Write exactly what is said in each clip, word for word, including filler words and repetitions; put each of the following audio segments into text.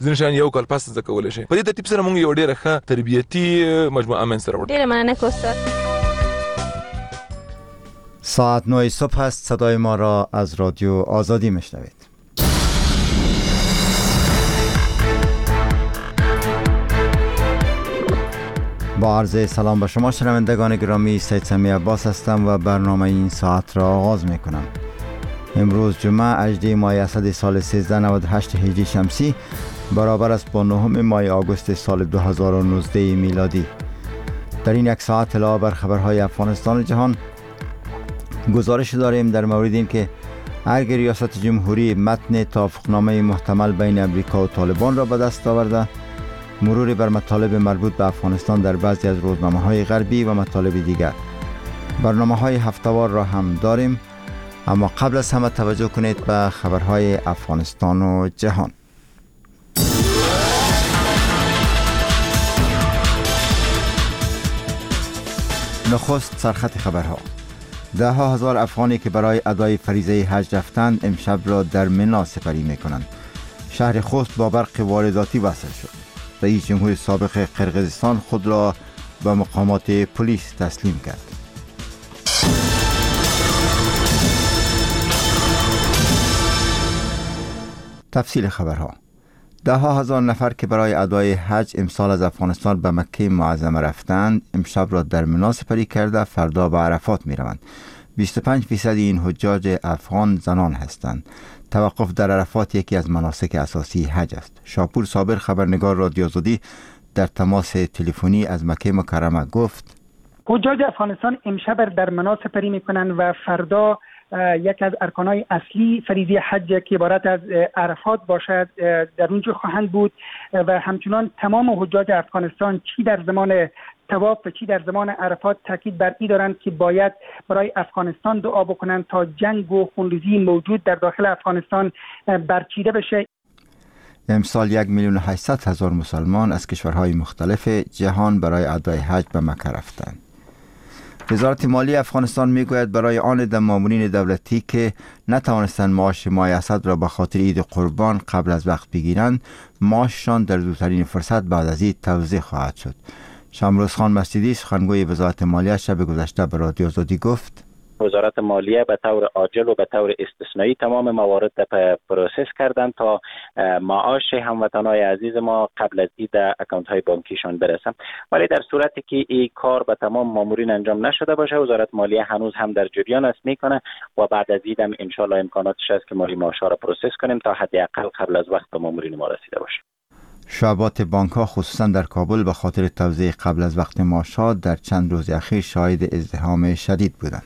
ځینشان یو کال پس زده کولای شي. په دې ترتیب سره موږ یو ډېره ښه تربیتي مجموعه منځته راوړو. ډېره مننه استاد. ساعت نه صبح است. صدای ما را از رادیو آزادی میشنوید. با عرض سلام به شما شنوندگان گرامی، سید سمی عباس هستم و برنامه این ساعت را آغاز می کنم. امروز جمعه هجدهم ماه اسد سال سیزده نود و هشت هجری شمسی برابر است با نهم ماه آگوست سال دو هزار و نوزده میلادی. در این یک ساعت اطلاع بر خبرهای افغانستان و جهان گزارش داریم در مورد این که اگر ریاست جمهوری متن توافقنامه محتمل بین امریکا و طالبان را به دست آورده، مرور بر مطالب مربوط به افغانستان در بعضی از روزنامه‌های غربی و مطالب دیگر. برنامه‌های هفته‌وار را هم داریم، اما قبل از همه توجه کنید به خبرهای افغانستان و جهان. نخست سرخط خبرها. ده ها هزار افغانی که برای ادای فریضه حج رفتند امشب را در منا سپری می‌کنند. شهر خوست با برق وارداتی وصل شد. رئیس جمهور سابق قرقیزستان خود را به مقامات پلیس تسلیم کرد. تفصیل خبرها. ده ها هزار نفر که برای ادای حج امسال از افغانستان به مکه معظمه رفتند امشب را در منا سپری کرده فردا به عرفات می روند. بیست و پنج فیصد این حجاج افغان زنان هستند. توقف در عرفات یکی از مناسک اساسی حج است. شاپور صابر خبرنگار رادیو آزادی در تماس تلفنی از مکه مکرمه گفت حجاج افغانستان امشب در منا سپری میکنند و فردا یک از ارکانهای اصلی فریضه حج که عبارت از عرفات باشد در اونجا خواهند بود و همچنان تمام حجاج افغانستان چی در زمان طواف و چی در زمان عرفات تاکید بر این دارند که باید برای افغانستان دعا بکنند تا جنگ و خونریزی موجود در داخل افغانستان برچیده بشه. امسال یک میلیون و هشتصد هزار مسلمان از کشورهای مختلف جهان برای ادای حج به مکه رفتند. وزارت مالی افغانستان میگوید برای آن ده مامورین دولتی که نتوانستند معاش ماه اسد را به خاطر عید قربان قبل از وقت بگیرند، معاششان در زودترین فرصت بعد از عید توزیع خواهد شد. شمروز خان مسجدی سخنگوی وزارت مالیه شب گذشته به رادیو آزادی گفت وزارت مالیه به طور عاجل و به طور استثنایی تمام موارد را پروسس کردند تا معاش هموطنان عزیز ما قبل از عید اکانت های بانکیشان برسه. ولی در صورتی که این کار به تمام مامورین انجام نشده باشه، وزارت مالیه هنوز هم در جریان است میکنه و بعد از عید هم ان شاء الله امکاناتش هست که ما معاش را پروسس کنیم تا حداقل قبل از وقت به مامورین ما رسیده باشه. شعبات بانک ها خصوصا در کابل به خاطر توزیع قبل از وقت معاشات در چند روز اخیر شاهد ازدحام شدید بودند.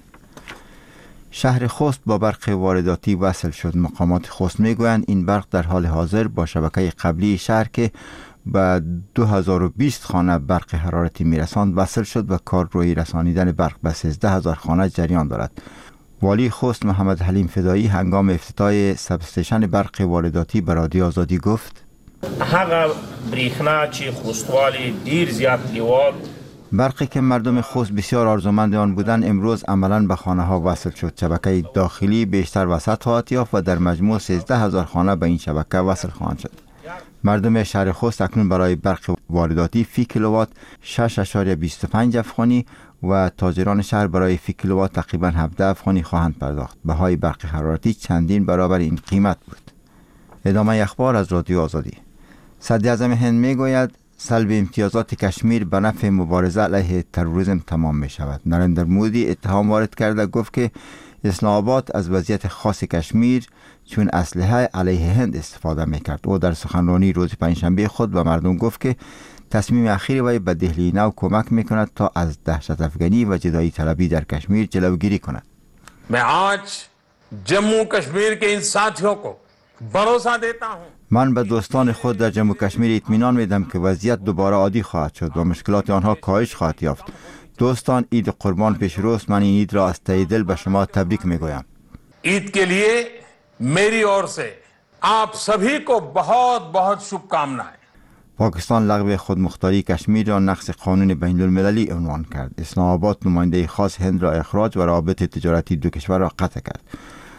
شهر خوست با برق وارداتی وصل شد. مقامات خوست میگویند این برق در حال حاضر با شبکه قبلی شهر که به دو هزار و بیست خانه برق حرارتی میرساند وصل شد و کار روی رسانیدن برق به سیزده هزار خانه جریان دارد. والی خوست محمد حلیم فدایی هنگام افتتاح سب استیشن برق وارداتی به رادیو آزادی گفت هغه بریښنا چې خوستوالی ډیر زیات لیوال برقی که مردم خوست بسیار آرزومند آن بودند امروز عملاً به خانه ها وصل شد. شبکه داخلی بیشتر وسط خواهد یافت و در مجموع سیزده هزار خانه به این شبکه وصل خواهند شد. مردم شهر خوست اکنون برای برق وارداتی فی کیلووات شش ممیز بیست و پنج افغانی و تاجران شهر برای فی کیلووات تقریباً هفده افغانی خواهند پرداخت. بهای برق حرارتی چندین برابر این قیمت بود. ادامه اخبار از رادیو آزادی. صدر اعظم هند میگوید سلب امتیازات کشمیر به نفع مبارزه علیه تروریسم تمام می شود. نریندر مودی اتهام وارد کرده گفت که اسلام آباد از وضعیت خاص کشمیر چون اسلحه علیه هند استفاده می کرد. او در سخنرانی روز پنجشنبه خود به مردم گفت که تصمیم اخیر وی به دهلی نو کمک می کند تا از دهشت افغانی و جدایی طلبی در کشمیر جلوگیری کند. मैं आज जम्मू कश्मीर के इन साथियों को भरोसा देता हूं من به دوستان خود در جمهوری کشمیر اطمینان میدم که وضعیت دوباره عادی خواهد شد و مشکلات آنها کاهش خواهد یافت. دوستان، عید قربان پیش روست. من این عید را از ته دل به شما تبریک میگویم. ईद के लिए मेरी ओर से आप सभी को बहुत बहुत शुभकामनाएं. پاکستان لغو خودمختاری کشمیر را نقض قانون بین المللی عنوان کرد. اسلام آباد نماینده خاص هند را اخراج و روابط تجارتی دو کشور را قطع کرد.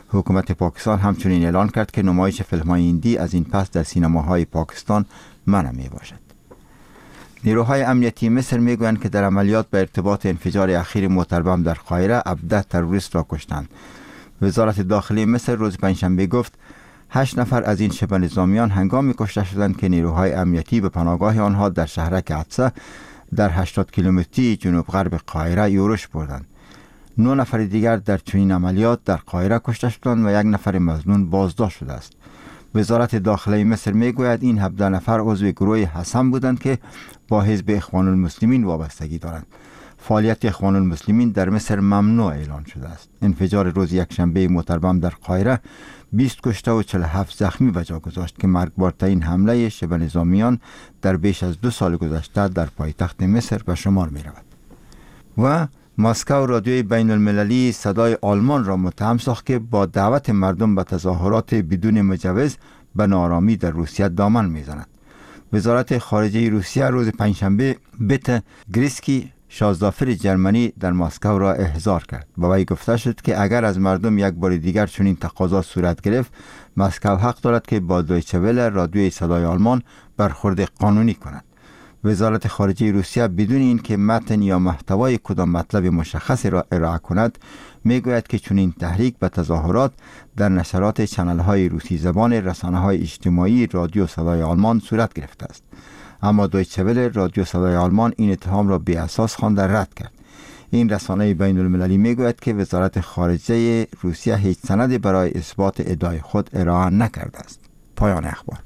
حکومت پاکستان همچنین اعلان کرد که نمایش فیلم‌های هندی از این پس در سینماهای پاکستان منع می باشد. نیروهای امنیتی مصر میگویند که در عملیات به ارتباط انفجار اخیر موتر بم در قاهره هفده تروریست را کشتند. وزارت داخلی مصر روز پنجشنبه گفت هشت نفر از این شبه نظامیان هنگامی کشته شدند که نیروهای امنیتی به پناهگاه آنها در شهرک عطسه در هشتاد کیلومتری جنوب غرب قاهره یورش بردند. نه نفر دیگر در چنین عملیات در قاهره کشته شدند و یک نفر مظنون بازداشت شده است. وزارت داخلی مصر میگوید این هفده نفر عضو گروه حسن بودند که با حزب اخوان المسلمین وابستگی دارند. فعالیت اخوان المسلمین در مصر ممنوع اعلان شده است. انفجار روز یکشنبه موتر بم در قاهره بیست کشته و چهل و هفت زخمی به جا گذاشت که مرگبارترین حمله شبه نظامیان در بیش از دو سال گذشته در پایتخت مصر به شمار می رود. و مسکو رادیوی بین المللی صدای آلمان را متهم ساخت که با دعوت مردم به تظاهرات بدون مجوز به نارامی در روسیه دامن میزند. وزارت خارجه روسیه روز پنجشنبه بیت گریسکی شازدافر جرمنی در مسکو را احضار کرد. با وی گفته شد که اگر از مردم یک بار دیگر چنین تقاضا صورت گرفت، مسکو حق دارد که با دویچه وله رادیوی صدای آلمان برخورد قانونی کند. وزارت خارجه روسیه بدون اینکه متن یا محتوای کدام مطلب مشخصی را ارائه کند میگوید که چنین تحریک به تظاهرات در نشرات چنل‌های روسی زبان رسانه‌های اجتماعی رادیو صدای آلمان صورت گرفته است. اما دویچه وله رادیو صدای آلمان این اتهام را بی اساس خوانده رد کرد. این رسانه بین المللی میگوید که وزارت خارجه روسیه هیچ سندی برای اثبات ادعای خود ارائه نکرده است. پایان اخبار.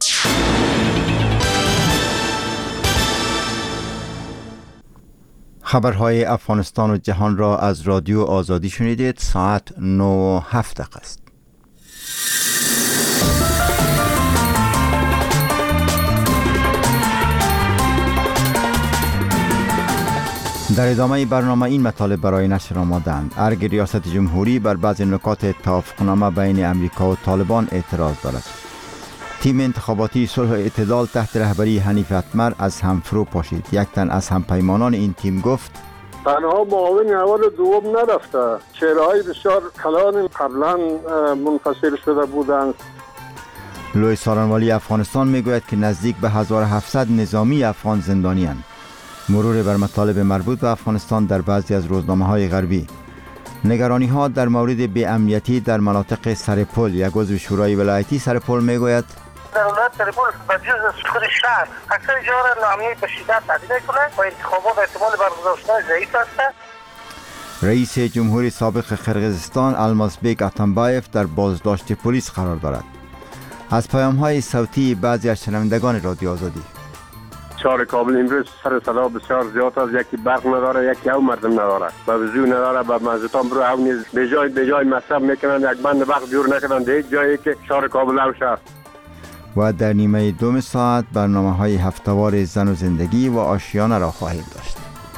خبرهای افغانستان و جهان را از رادیو آزادی شنیدید. ساعت نه و هفت دقیقه است. در ادامه برنامه این مطالب برای نشر آماده‌اند. ارگ ریاست جمهوری بر بعضی نکات توافقنامه بین امریکا و طالبان اعتراض دارد. تیم انتخاباتی صلح و اعتدال تحت رهبری حنیف اتمر از هم فرو پاشید. یک تن از همپیمانان این تیم گفت تنها معاون اول دوم نرفته، چهره‌های بسیار کلان قبلا منفصل شده بودند. لوی سارنوالی افغانستان میگوید که نزدیک به هزار و هفتصد نظامی افغان زندانی اند. مرور بر مطالب مربوط به افغانستان در بعضی از روزنامه‌های غربی. نگرانی ها در مورد بی‌امنیتی در مناطق سرپل. یک عضو شورای ولایتی سرپل میگوید در ولایت سرپل به جز خود شهر اکثر جاها را ناامنی به شدت تهدید می‌کند و انتخابات احتمال برگزار شدن ضعیف است. رئیس جمهوری سابق قرقیزستان المازبek اتمبایف در بازداشت پلیس قرار دارد. از پیام‌های صوتی بعضی از شنوندگان رادیو آزادی. شهر کابل امروز سر صدا بسیار زیاد است، یکی برق نداره، یکی او مردم نداره، به وضو نداره، به مسجدان برو او نیز به جای به جای مصرف میکنن، یک بند برق جور نکنن در هیچ جایی که شهر کابل او شهر. و در نیمه دوم ساعت برنامه‌های هفته‌وار زن و زندگی و آشیانه را خواهید داشت.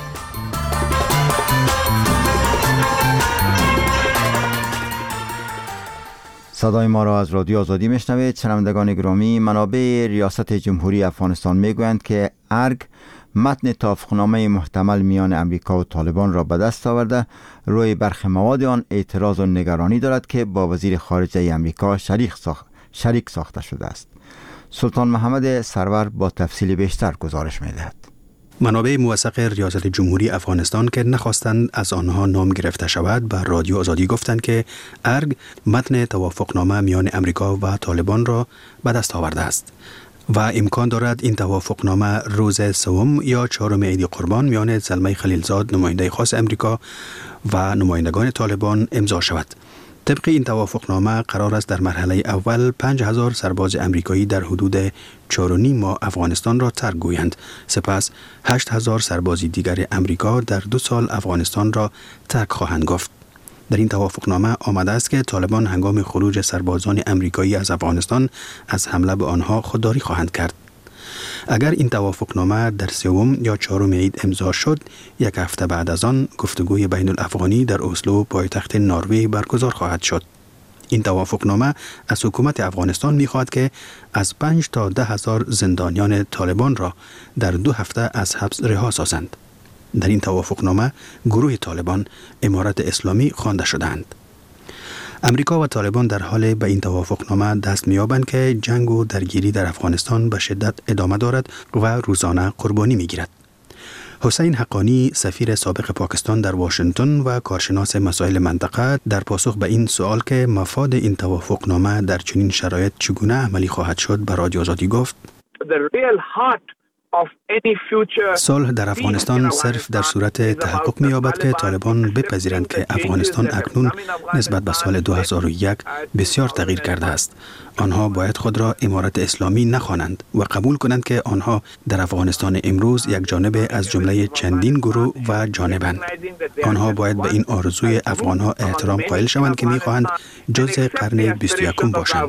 صدای ما را از رادیو آزادی میشنوید. شنوندگان گرامی، منابع ریاست جمهوری افغانستان میگویند که ارگ متن توافقنامه محتمل میان امریکا و طالبان را به دست آورده. روی برخی مواد آن اعتراض و نگرانی دارد که با وزیر خارجه امریکا شریک ساخت شریک ساخته شده است. سلطان محمد سرور با تفصیل بیشتر گزارش می‌دهد. منابع موثق ریاست جمهوری افغانستان که نخواستند از آنها نام گرفته شود به رادیو آزادی گفتند که ارگ متن توافقنامه میان امریکا و طالبان را به دست آورده است و امکان دارد این توافقنامه روز سوم یا چهارم عید قربان میان زلمه خلیلزاد نماینده خاص امریکا و نمایندگان طالبان امضا شود. طبق این توافقنامه قرار است در مرحله اول پنج هزار سرباز امریکایی در حدود چهار و نیم ماه افغانستان را ترک گویند. سپس هشت هزار سرباز دیگر امریکا در دو سال افغانستان را ترک خواهند گفت. در این توافقنامه آمده است که طالبان هنگام خروج سربازان امریکایی از افغانستان از حمله به آنها خودداری خواهند کرد. اگر این توافقنامه در سوم یا چهارم عید امضا شد، یک هفته بعد از آن گفتگوی بین الافغانی در اسلو پایتخت نروژ برگزار خواهد شد. این توافقنامه از حکومت افغانستان می‌خواهد که از پنج تا ده هزار زندانیان طالبان را در دو هفته از حبس رها سازند. در این توافقنامه گروه طالبان امارت اسلامی خوانده شدند. امریکا و طالبان در حال به این توافقنامه دست می‌یابند که جنگ و درگیری در افغانستان به شدت ادامه دارد و روزانه قربانی می‌گیرد. حسین حقانی سفیر سابق پاکستان در واشنگتن و کارشناس مسائل منطقه در پاسخ به این سوال که مفاد این توافقنامه در چنین شرایط چگونه عملی خواهد شد به رادیو آزادی گفت: صلح در افغانستان صرف در صورت تحقق می‌یابد که طالبان بپذیرند که افغانستان اکنون نسبت به سال دو هزار و یک بسیار تغییر کرده است. آنها باید خود را امارت اسلامی نخوانند و قبول کنند که آنها در افغانستان امروز یک جانب از جمله چندین گروه و جانبند. آنها باید به این آرزوی افغانها احترام قائل شوند که می‌خواهند جزء قرن بیست و یکم باشند.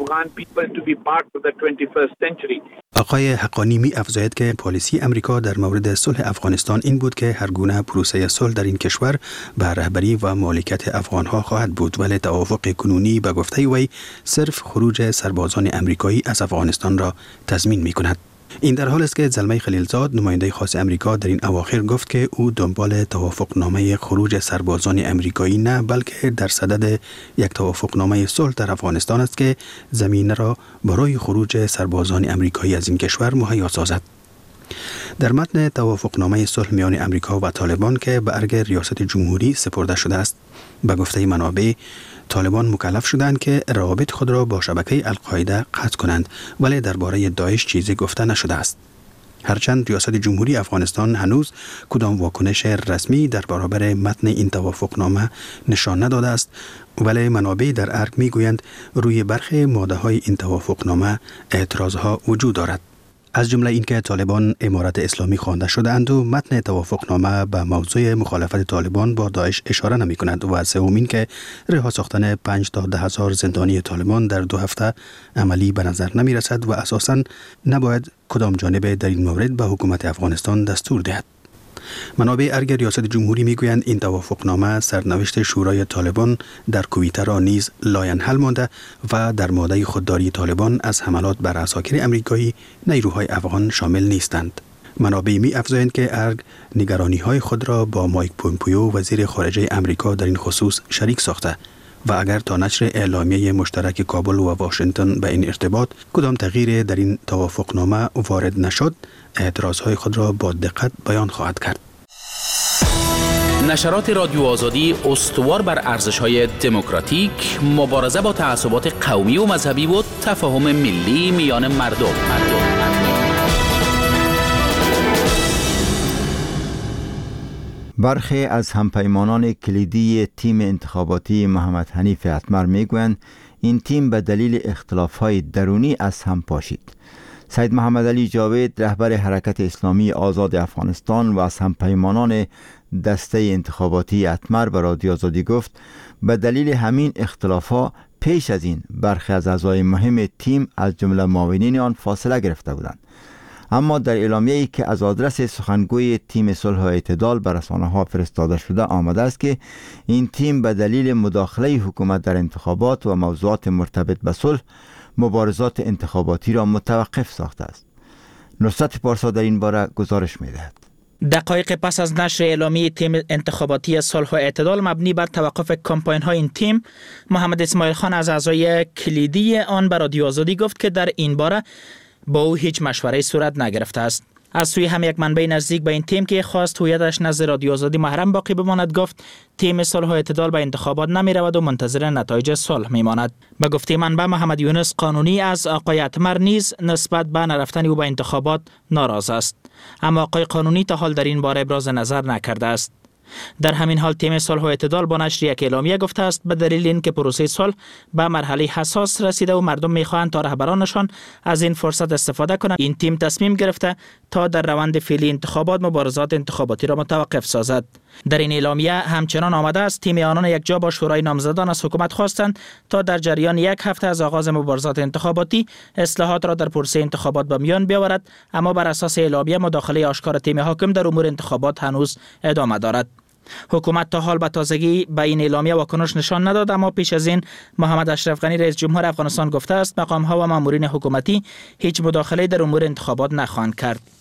آقای حقانی می افزاید که پالیسی امریکا در مورد صلح افغانستان این بود که هر گونه پروسه صلح در این کشور به رهبری و مالکیت افغانها خواهد بود، ولی توافق کنونی به گفته وی صرف خروج سربازان امریکایی از افغانستان را تضمین می کند. این در حال است که زلمه خلیلزاد نماینده خاص امریکا در این اواخر گفت که او دنبال توافقنامه خروج سربازان امریکایی نه، بلکه در صدد یک توافقنامه صلح در افغانستان است که زمینه را برای خروج سربازان امریکایی از این کشور مهیا سازد. در متن توافقنامه صلح میان امریکا و طالبان که به ارگ ریاست جمهوری سپرده شده است، به گفته منابع طالبان مکلف شدند که روابط خود را با شبکه القاعده قطع کنند، ولی درباره داعش چیزی گفته نشده است. هرچند ریاست جمهوری افغانستان هنوز کدام واکنش رسمی در برابر متن این توافقنامه نشان نداده است، ولی منابع در ارگ میگویند روی برخی ماده‌های این توافقنامه اعتراضها وجود دارد. از جمله اینکه طالبان امارت اسلامی خوانده شده‌اند و متن توافقنامه به موضوع مخالفت طالبان با داعش اشاره نمی کند و سوم این که رها ساختن پنج تا ده هزار زندانی طالبان در دو هفته عملی به نظر نمی رسد و اساساً نباید کدام جانب در این مورد به حکومت افغانستان دستور دهد. منابع ارگ ریاست جمهوری میگویند این توافقنامه سرنوشت شورای طالبان در کویته را نیز لاینحل مانده و در ماده خودداری طالبان از حملات بر عساکر امریکایی نیروهای افغان شامل نیستند. منابع می افزایند که ارگ نگرانی های خود را با مایک پومپیو وزیر خارجه امریکا در این خصوص شریک ساخته و اگر تا نشر اعلامیه مشترک کابل و واشنگتن به این ارتباط کدام تغییر در این توافقنامه وارد نشد، اعتراضهای خود را با دقت بیان خواهد کرد. نشرات رادیو آزادی استوار بر ارزش‌های دموکراتیک، مبارزه با تعصبات قومی و مذهبی و تفاهم ملی میان مردم. مردم. برخی از همپیمانان کلیدی تیم انتخاباتی محمد حنیف اتمر میگویند این تیم به دلیل اختلاف‌های درونی از هم پاشید. سید محمد علی جاوید رهبر حرکت اسلامی آزاد افغانستان و از همپیمانان دسته انتخاباتی اتمر به رادیو آزادی گفت به دلیل همین اختلاف‌ها پیش از این برخی از اعضای مهم تیم از جمله معاونین آن فاصله گرفته بودند. اما در اعلامیه‌ای که از آدرس سخنگوی تیم صلح و اعتدال به رسانه‌ها فرستاده شده آمده است که این تیم به دلیل مداخله حکومت در انتخابات و موضوعات مرتبط به صلح مبارزات انتخاباتی را متوقف ساخته است. نصرت پارسا در این باره گزارش می‌دهد. دقایق پس از نشر اعلامیه تیم انتخاباتی صلح و اعتدال مبنی بر توقف کمپاین‌های این تیم، محمد اسماعیل خان از اعضای کلیدی آن به رادیو آزادی گفت که در این باره با او هیچ مشوره‌ای صورت نگرفته است. از سوی هم یک منبع نزدیک به این تیم که خواست هویتش نزد رادیو آزادی محرم باقی بماند گفت تیم صلح و اعتدال به انتخابات نمی رود و منتظر نتایج صلح می ماند. به گفته منبع محمد یونس قانونی از آقای اتمر نیز نسبت به نرفتن او به انتخابات ناراض است، اما آقای قانونی تا حال در این باره ابراز نظر نکرده است. در همین حال تیم صلح و اعتدال با نشر یک اعلامیه گفته است به دلیل اینکه پروسه صلح به مرحله حساس رسیده و مردم میخواهند تا رهبرانشان از این فرصت استفاده کنند، این تیم تصمیم گرفته تا در روند فعلی انتخابات مبارزات انتخاباتی را متوقف سازد. در این اعلامیه همچنان آمده است تیم آنان یک جا با شورای نامزدان از حکومت خواستند تا در جریان یک هفته از آغاز مبارزات انتخاباتی اصلاحات را در پروسه انتخابات به میان بیاورد، اما بر اساس اعلامیه مداخله آشکار تیم حاکم در امور انتخابات هنوز ادامه دارد. حکومت تا حال به تازگی به این اعلامیه واکنش نشان نداد، اما پیش از این محمد اشرف غنی رئیس جمهور افغانستان گفته است مقام‌ها و مامورین حکومتی هیچ مداخله در امور انتخابات نخواهند کرد.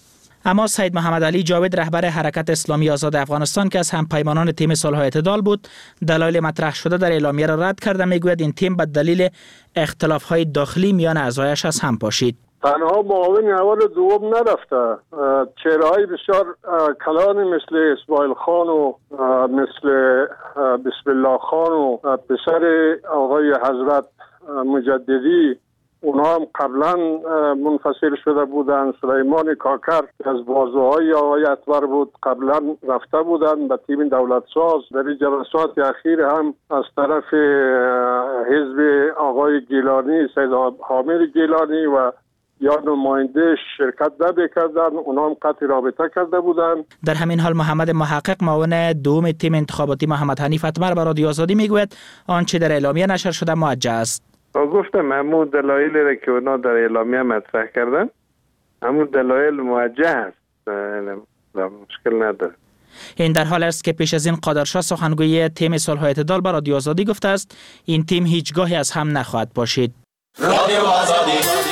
اما سید محمد علی جاوید رهبر حرکت اسلامی آزاد افغانستان که از همپیمانان تیم صلح و اعتدال بود، دلایل مطرح شده در اعلامیه را رد کرده. میگوید این تیم به دلیل اختلاف‌های داخلی میان اعضایش از هم پاشید. تنها معاون اول و دوم نرفته، چهره‌های بسیار کلانی مثل اسماعیل خان و مثل بسم الله خان و پسر آقای حضرت مجددی، اونا هم قبلا منفصل شده بودن. سلیمان کاکر از بازوهای آقای اطور بود، قبلا رفته بودن به تیم دولت ساز. در جلسات اخیر هم از طرف حزب آقای گیلانی، سید حامد گیلانی و یا نماینده شرکت نمی‌کردن، اونا هم قطع رابطه کرده بودن. در همین حال محمد محقق معاون دوم تیم انتخاباتی محمد حنیف اتمر به رادیو آزادی میگوید آنچه در اعلامیه نشر شده موجه است. گفتم همون دلایلی را که اونا در اعلامیه مطرح کردن همون دلایل موجه است، مشکل نداره. این در حال است که پیش از این قادرشاه سخنگوی تیم صلح و اعتدال به رادیو آزادی گفته است این تیم هیچگاهی از هم نخواهد پاشید. رادیو آزادی.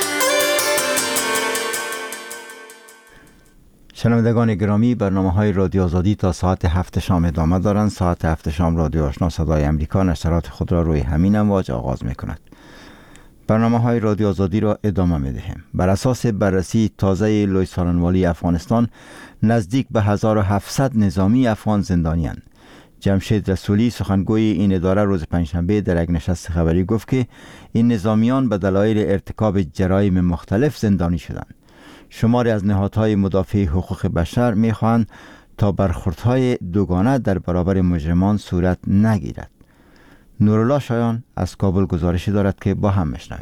شنوندگان گرامی، برنامه‌های رادیو آزادی تا ساعت هفت شام ادامه دارند. ساعت هفت شام رادیو آشنا صدای امریکا نشرات خود را روی همین امواج آغاز می‌کند. برنامه‌های رادیو آزادی را ادامه می‌دهیم. بر اساس بررسی تازه لوی سارنوالی افغانستان، نزدیک به هزار و هفتصد نظامی افغان زندانی‌اند. جمشید رسولی سخنگوی این اداره روز پنجشنبه در یک نشست خبری گفت که این نظامیان به دلایل ارتکاب جرایم مختلف زندانی شدند. شماری از نهادهای مدافع حقوق بشر می‌خواهند تا برخوردهای دوگانه در برابر مجرمان صورت نگیرد. نورالله شایان از کابل گزارشی دارد که با هم میشنویم.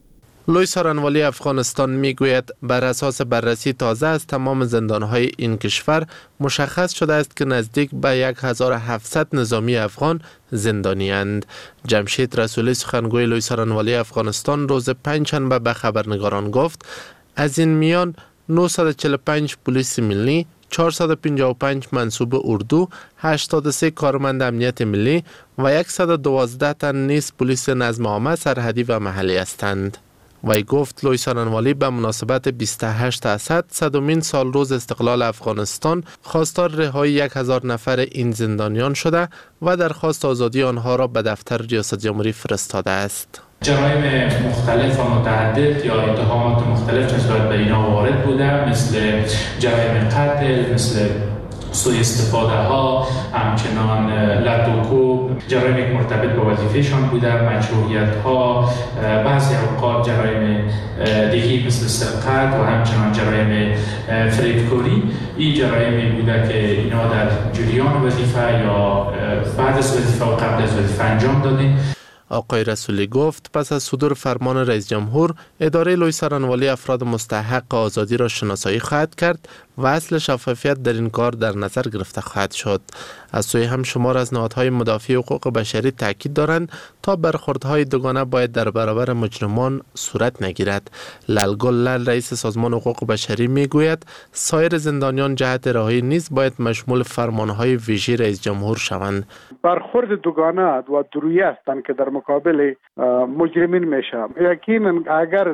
لوی سارنوالی افغانستان میگوید بر اساس بررسی تازه از تمام زندانهای این کشور مشخص شده است که نزدیک به هزار و هفتصد نظامی افغان زندانی اند. جمشید رسولی سخنگوی لوی سارنوالی افغانستان روز پنجشنبه به خبرنگاران گفت از این میان نهصد و چهل و پنج پلیس ملی، چهارصد و پنجاه و پنج منصوب اردو، هشتاد و سه کارمند امنیت ملی و صد و دوازده تن نیز پلیس نظم عامه سرحدی و محلی هستند. وی گفت لوی سارنوالی به مناسبت بیست و هشت اسد صدمین سال روز استقلال افغانستان خواستار رهایی یک هزار نفر این زندانیان شده و درخواست آزادی آنها را به دفتر ریاست جمهوری فرستاده است. جرایم مختلف و متعدد یا اتهامات مختلف نسبت به اینا وارد بوده، مثل جرایم قتل، مثل سوء استفاده ها، همچنان لط و کوب، جرایم مرتبط با وظیفهشان بوده، مجروحیت ها، بعضی اوقات جرایم دیگی مثل سرقت و همچنان جرایم فریبکاری. این جرایم بوده که اینا در جریان وظیفه یا بعد از وظیفه و قبل از وظیفه انجام داده. آقای رسولی گفت پس از صدور فرمان رئیس جمهور، اداره لوی سارنوالی افراد مستحق آزادی را شناسایی خواهد کرد و اصل شفافیت در این کار در نظر گرفته خواهد شد. از سوی هم شمار از نهادهای مدافع حقوق بشری تاکید دارند تا برخوردهای دوگانه باید در برابر مجرمان صورت نگیرد. للگل لل رئیس سازمان حقوق بشری میگوید سایر زندانیان جهت رهایی نیز باید مشمول فرمانهای ویژه رئیس جمهور شوند. برخورد دوگانه و درویی هستند که در مقابل مجرمین میشه. یقینا اگر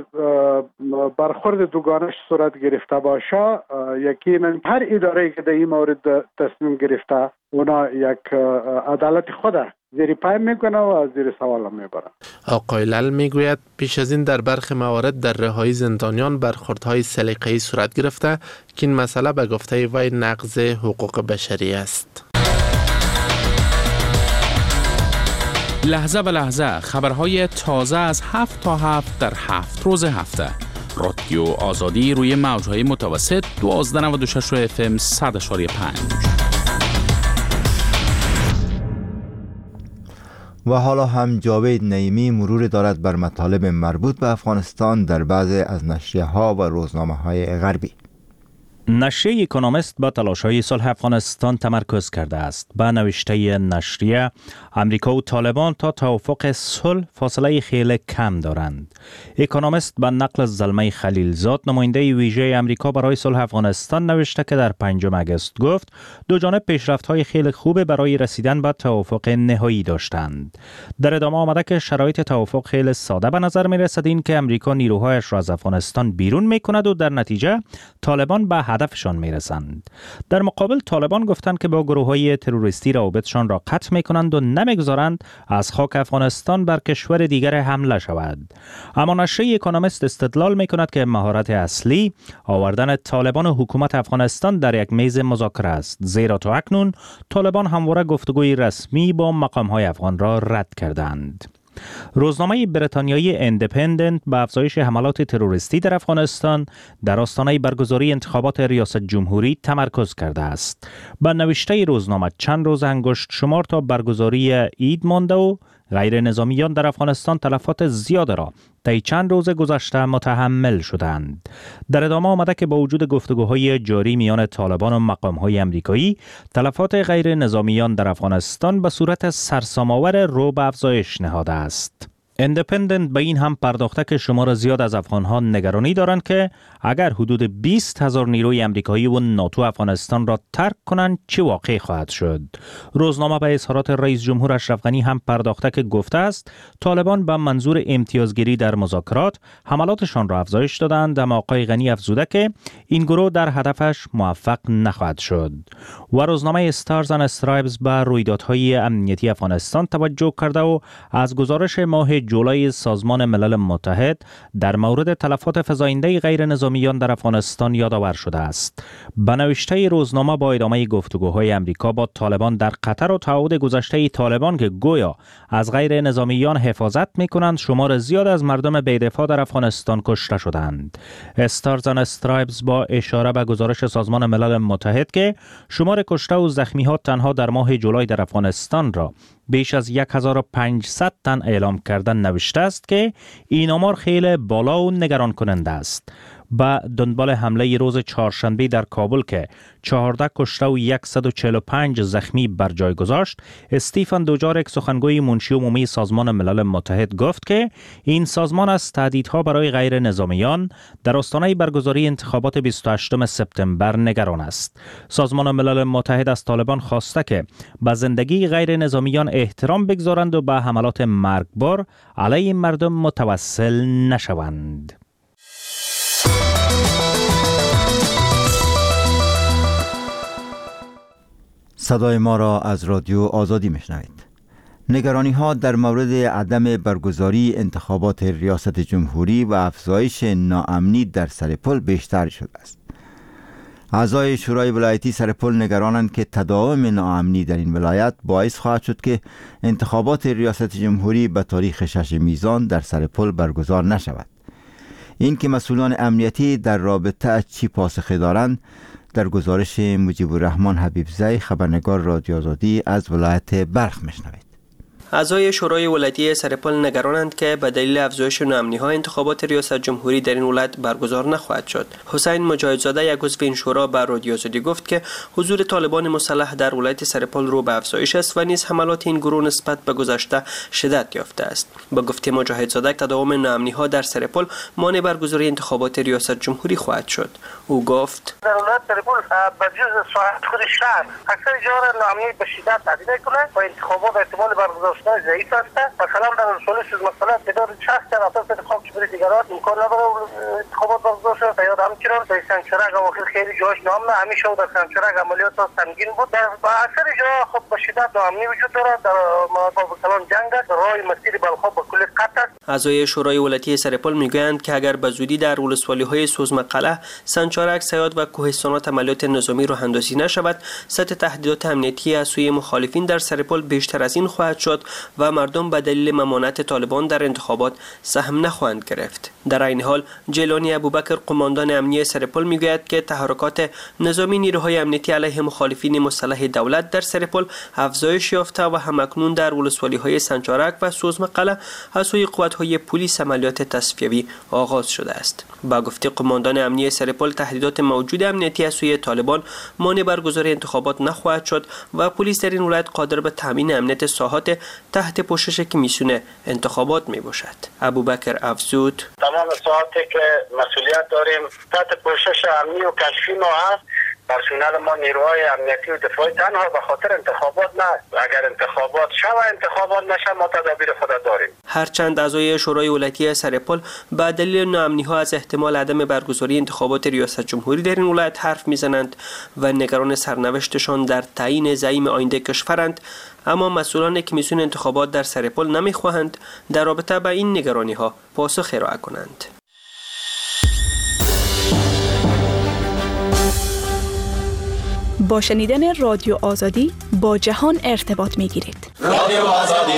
برخورد دوگانه صورت گرفته باشه، یقینا هر اداره که در این مورد تصمیم گرفته اونا یک عدالت خود زیر پای میکنه و زیر سوال میبره. آقای لل میگوید پیش از این در برخی موارد در رهایی زندانیان برخوردهای سلیقه‌ای صورت گرفته که این مسئله به گفته وی نقض حقوق بشری است. لحظه به لحظه خبرهای تازه از هفت تا هفت در هفت روز هفته. رادیو آزادی روی موجهای متوسط دوازده و نود و شش اف ام صد و پنج. و حالا هم جاوید نعیمی مرور دارد بر مطالب مربوط به افغانستان در بعضی از نشریه ها و روزنامه های غربی. نشریه اکونومیست با تلاش‌های صلح افغانستان تمرکز کرده است. با نوشته نشریه، امریکا و طالبان تا توافق صلح فاصله خیلی کم دارند. اکونومیست با نقل از زلمه خلیلزاد، نماینده ویژه امریکا برای صلح افغانستان، نوشته که در پنجم آگوست گفت دو جانب پیشرفت‌های خیلی خوب برای رسیدن به توافق نهایی داشتند. در ادامه آمده که شرایط توافق خیلی ساده به نظر می‌رسد، این که امریکا نیروهایش را از افغانستان بیرون می‌کند و در نتیجه طالبان به هدفشان میرسند. در مقابل طالبان گفتند که با گروه‌های تروریستی روابطشان را قطع میکنند و نمیگذارند از خاک افغانستان بر کشور دیگر حمله شود. اما نشریه اکونومیست استدلال میکند که مهارت اصلی آوردن طالبان و حکومت افغانستان در یک میز مذاکره است، زیرا تا اکنون طالبان همواره گفتگوی رسمی با مقام‌های افغان را رد کردند. روزنامه بریتانیایی ایندیپندنت به افزایش حملات تروریستی در افغانستان در آستانه برگزاری انتخابات ریاست جمهوری تمرکز کرده است. به نوشته روزنامه چند روز انگشت شمار تا برگزاری عید مانده و غیر نظامیان در افغانستان تلفات زیاد را طی چند روز گذشته متحمل شدند. در ادامه آمده که با وجود گفتگوهای جاری میان طالبان و مقام‌های امریکایی، تلفات غیر نظامیان در افغانستان به صورت سرسام‌آور رو به افزایش نهاده است. ایندیپندنت به این هم پرداخته که شمار زیاد از افغان‌ها نگرانی دارند که اگر حدود بیست هزار نیروی امریکایی و ناتو افغانستان را ترک کنند چه واقع خواهد شد. روزنامه به اظهارات رئیس جمهور اشرف غنی هم پرداخته که گفته است طالبان به منظور امتیازگیری در مذاکرات حملاتشان را افزایش دادند، اما آقای غنی افزوده که این گروه در هدفش موفق نخواهد شد. و روزنامه استارز اند استرایبز به رویدادهای امنیتی افغانستان توجه کرده و از گزارش ماه جولای سازمان ملل متحد در مورد تلفات فزاینده غیر نظامیان در افغانستان یادآور شده است. به نوشته روزنامه با ادامه گفتگوهای امریکا با طالبان در قطر و تعهد گذشته طالبان که گویا از غیر نظامیان حفاظت می‌کنند، شمار زیاد از مردم بی‌دفاع در افغانستان کشته شدند. استارز اند استرایبز با اشاره به گزارش سازمان ملل متحد که شمار کشته و زخمی‌ها تنها در ماه جولای در افغانستان را بیش از هزار و پانصد تن اعلام کردن نوشته است که این آمار خیلی بالا و نگران کننده است. با دنبال حمله روز چهارشنبه در کابل که چهارده کشته و صد و چهل و پنج زخمی بر جای گذاشت، استیفن دوجارک سخنگوی منشی عمومی سازمان ملل متحد گفت که این سازمان از تهدیدها برای غیر نظامیان در آستانه برگزاری انتخابات بیست و هشتم سپتامبر نگران است. سازمان ملل متحد از طالبان خواسته که به زندگی غیر نظامیان احترام بگذارند و به حملات مرگبار علیه مردم متوسل نشوند. صدای ما را از رادیو آزادی میشنوید. نگرانی ها در مورد عدم برگزاری انتخابات ریاست جمهوری و افزایش ناامنی در سرپل بیشتر شده است. اعضای شورای ولایتی سرپل نگرانند که تداوم ناامنی در این ولایت باعث خواهد شد که انتخابات ریاست جمهوری به تاریخ شش میزان در سرپل برگزار نشود. این که مسئولان امنیتی در رابطه چی پاسخی دارند در گزارش مجیب الرحمن حبیبزی خبرنگار رادیو آزادی از ولایت بلخ میشنوید. اعضای شورای ولایتی سرپل نگرانند که به دلیل افزایش ناامنی‌ها انتخابات ریاست جمهوری در این ولایت برگزار نخواهد شد. حسین مجاهدزاده یک عضو این شورا به رادیو آزادی گفت که حضور طالبان مسلح در ولایت سرپل رو به افزایش است و نیز حملات این گروه نسبت به گذشته شدت یافته است. با گفته مجاهدزاده تداوم ناامنی‌ها در سرپل مانع برگزاری انتخابات ریاست جمهوری خواهد شد. او گفت در ولایت سرپل به جز ساحت خود شهر اکثر جاها ناامنی به شدت تهدید می‌کنه و انتخابات احتمال برگزار ضعیف است. مثلا در رسولش مسئله تعداد شخص در اساس انتخاب کبیر دیگران امکان نداره انتخابات برگزار شود. یا همچنان در سنگچرک اواخر خیلی جاش نامنه همیشه در سنگچرک عملیات سنگین بود. در اکثر جاها خب به شدت ناامنی وجود دارد. در مناطق کلان جنگ است. راه مسیر بلخاب به کل قطع است. اعضای شورای ولایتی سرپل میگویند که اگر به زودی در ولسوالی‌های سوزمقله، سنگچرک، سیاد و کوهستانات عملیات نظامی راه اندازی نشود، سطح تهدیدات امنیتی از سوی مخالفین در سرپل بیشتر از این خواهد شد و مردم به دلیل ممانعت طالبان در انتخابات سهم نخواهند گرفت. در این حال جیلانی ابوبکر قماندان امنیه سرپل میگوید که تحرکات نظامی نیروهای امنیتی علیه مخالفین مسلح دولت در سرپل افزایش یافته و همکنون در ولسوالی‌های سنگچرک و سوزمقله از سوی قوت‌های پلیس عملیات تصفیوی آغاز شده است. با گفته قماندان امنیه سرپل تهدیدات موجود امنیتی از سوی طالبان مانع برگزاری انتخابات نخواهد شد و پلیس در این ولایت قادر به تامین امنیت ساحات تحت پوشش کمیسیون انتخابات می باشد. ابوبکر افزود تمام ساعتی که مسئولیت داریم تحت پوشش امنی و کشفی ما هست پرسنل ما نیروهای امنیتی و دفاعی تنها به خاطر انتخابات نه، اگر انتخابات شوه انتخابات نشه ما تدابیر خود داریم. هرچند اعضای شورای ولایتی سرپل به دلیل ناامنی ها از احتمال عدم برگزاری انتخابات ریاست جمهوری در این ولایت حرف میزنند و نگران سرنوشتشان در تعیین زعیم آینده کشورند، اما مسئولان کمیسیون انتخابات در سرپل نمیخواهند در رابطه با این نگرانی ها پاسخ ارائه کنند. با شنیدن رادیو آزادی با جهان ارتباط میگیرید. رادیو آزادی.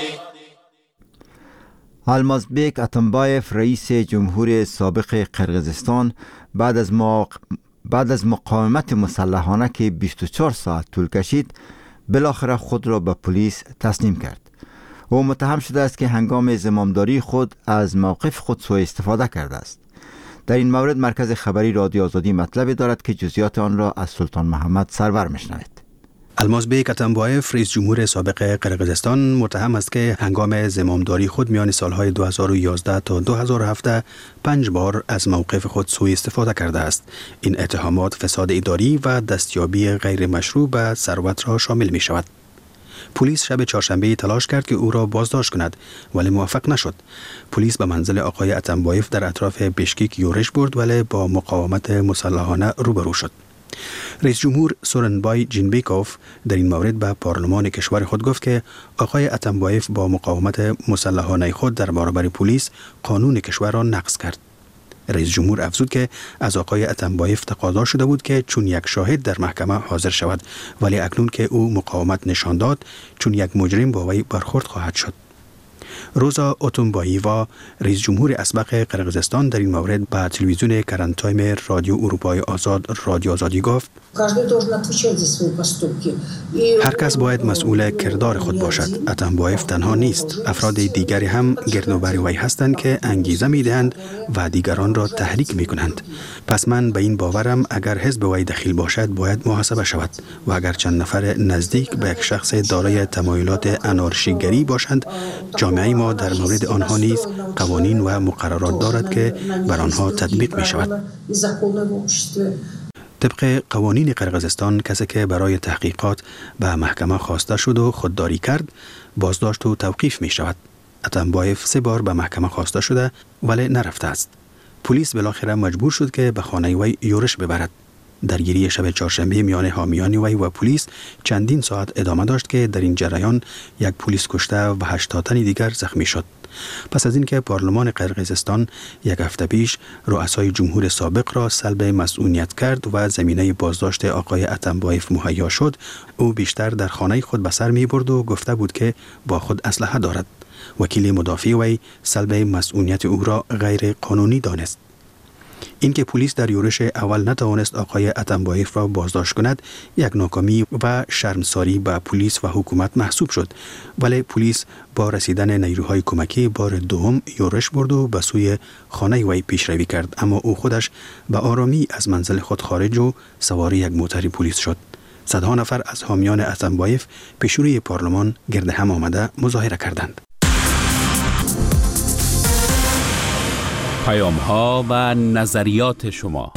المازبek اتمبایف رئیس جمهور سابق قرقیزستان بعد از ما بعد از مقاومت مسلحانه که بیست و چهار ساعت طول کشید بالاخره خود را به پلیس تسلیم کرد. او متهم شده است که هنگام زمامداری خود از موقف خود سوء استفاده کرده است. در این مورد مرکز خبری رادیو آزادی مطلبی دارد که جزئیات آن را از سلطان محمد سرور میشنوید. المازبek اتمبایف رئیس جمهور سابق قرقیزستان متهم است که هنگام زمامداری خود میان سالهای دو هزار و یازده تا دو هزار و هفده پنج بار از موقف خود سوء استفاده کرده است. این اتهامات فساد اداری و دستیابی غیر مشروع به ثروت را شامل می شود. پلیس شب چهارشنبه تلاش کرد که او را بازداشت کند ولی موفق نشد. پلیس به منزل آقای اتمبایف در اطراف بشکیک یورش برد ولی با مقاومت مسلحانه روبرو شد. رئیس جمهور سورنبای جینبیکوف در این مورد به پارلمان کشور خود گفت که آقای اتمبایف با مقاومت مسلحانه خود در برابر پلیس قانون کشور را نقض کرد. رئیس جمهور افزود که از آقای اتمبایف تقاضا شده بود که چون یک شاهد در محکمه حاضر شود، ولی اکنون که او مقاومت نشان داد چون یک مجرم با وی برخورد خواهد شد. روزا اوتونباییوا رئیس جمهور اسبق قرقیزستان در این مورد به تلویزیون کرن تایم رادیو اروپای آزاد رادیو آزادی گفت هر کس باید مسئول کردار خود باشد. اتمبایف تنها نیست، افراد دیگری هم گردوبر وی هستند که انگیزه میدهند و دیگران را تحریک میکنند. پس من به این باورم اگر حزب وی دخیل باشد باید محاسبه شود و اگر چند نفر نزدیک به یک شخص دارای تمایلات انارشیگری باشند، جامعه ما در مورد آنها نیز قوانین و مقررات دارد که بر آنها تطبیق می شود. طبق قوانین قرقیزستان کسی که برای تحقیقات به محکمه خواسته شد و خودداری کرد بازداشت و توقیف می شود. اتمبایف سه بار به محکمه خواسته شده ولی نرفته است. پلیس بالاخره مجبور شد که به خانه وی یورش ببرد. درگیری شب چهارشنبه میان حامیان وی و پلیس چندین ساعت ادامه داشت که در این جریان یک پلیس کشته و هشتاد تن دیگر زخمی شد. پس از اینکه پارلمان قرقیزستان یک هفته پیش رؤسای جمهور سابق را سلب مسئولیت کرد و زمینه بازداشت آقای اتمبایف مهیا شد، او بیشتر در خانه خود به سر می برد و گفته بود که با خود اسلحه دارد. وکیل مدافع وی سلب مسئولیت او را غیر قانونی دانست. اینکه پلیس در یورش اول نتوانست آقای اتمبایف را بازداشت کند یک ناکامی و شرمساری به پلیس و حکومت محسوب شد، ولی پلیس با رسیدن نیروهای کمکی بار دوم یورش برد و به سوی خانه وی پیشروی کرد، اما او خودش به آرامی از منزل خود خارج و سوار یک موتر پلیس شد. صدها نفر از حامیان اتمبایف پیش روی پارلمان گرد هم آمده مظاهره کردند. پیام ها و نظریات شما.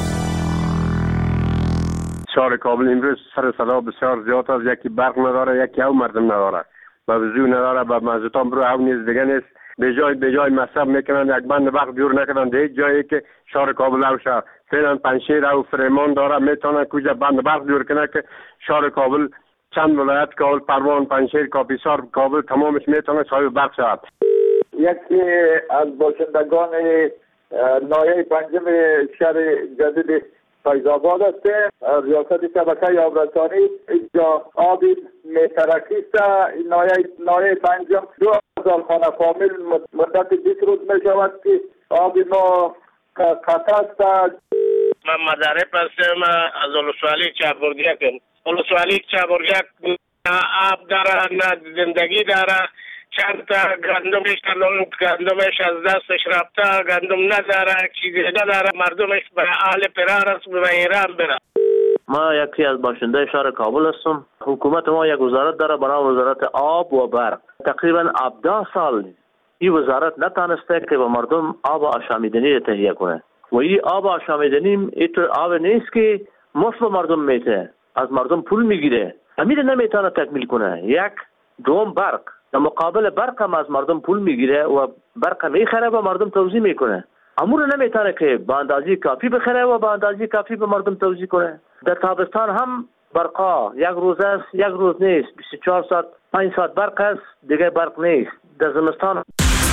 شهر کابل امروز سر صدا بسیار زیاد است. یکی برق نداره، یکی او مردم نداره، به وضوع نداره، به منزلتان برو او نیز دیگه نیست. به جای به جای مصرف میکنن، یک بند برق جور نکنن در هیچ جایی که شهر کابل او شه. فعلا پنشیر او فرمان داره، میتونن کجا بند برق جور کنه که شهر کابل چند ولایت کابل، پروان، پنشیر، کاپیسار، کابل تمامش میتونه صاحب برق شود. یکی از باشندگان نایه پنجم شهر جدید فیض‌آباد است. ریاست شبکه آبرسانی اینجا آبی میترکیست. نایه نایه پنجم دو هزار خانه فامیل مدت بیست روز می شود که آبی ما قطع است. من مدرب هستم از ولسوالی چهاربرگک. ولسوالی چهاربرگک آب داره، نه زندگی داره. چند تا گندمش تلون گندمش از دستش رفته، گندم نداره، چیزی نداره، مردمش به اهل پرار است به ایران بره. ما یکی از باشنده شهر کابل هستم. حکومت ما یک وزارت داره به نام وزارت آب و برق. تقریبا هفده سال این وزارت نتانسته که به مردم آب آشامیدنی تهیه کنه و این آب آشامیدنی اینطور آب نیست که مفت به مردم میته، از مردم پول میگیره، امیر نمیتونه تکمیل کنه. یک دوم برق، در مقابل برق هم از مردم پول میگیره و برق میخره و مردم توزیع میکنه. امور نمیتونه که به اندازه کافی بخره و به اندازه کافی به مردم توزیع کنه. در تابستان هم برقا یک روز است یک روز نیست، بیست و چهار ساعت پنج ساعت برق است دیگه برق نیست. در زمستان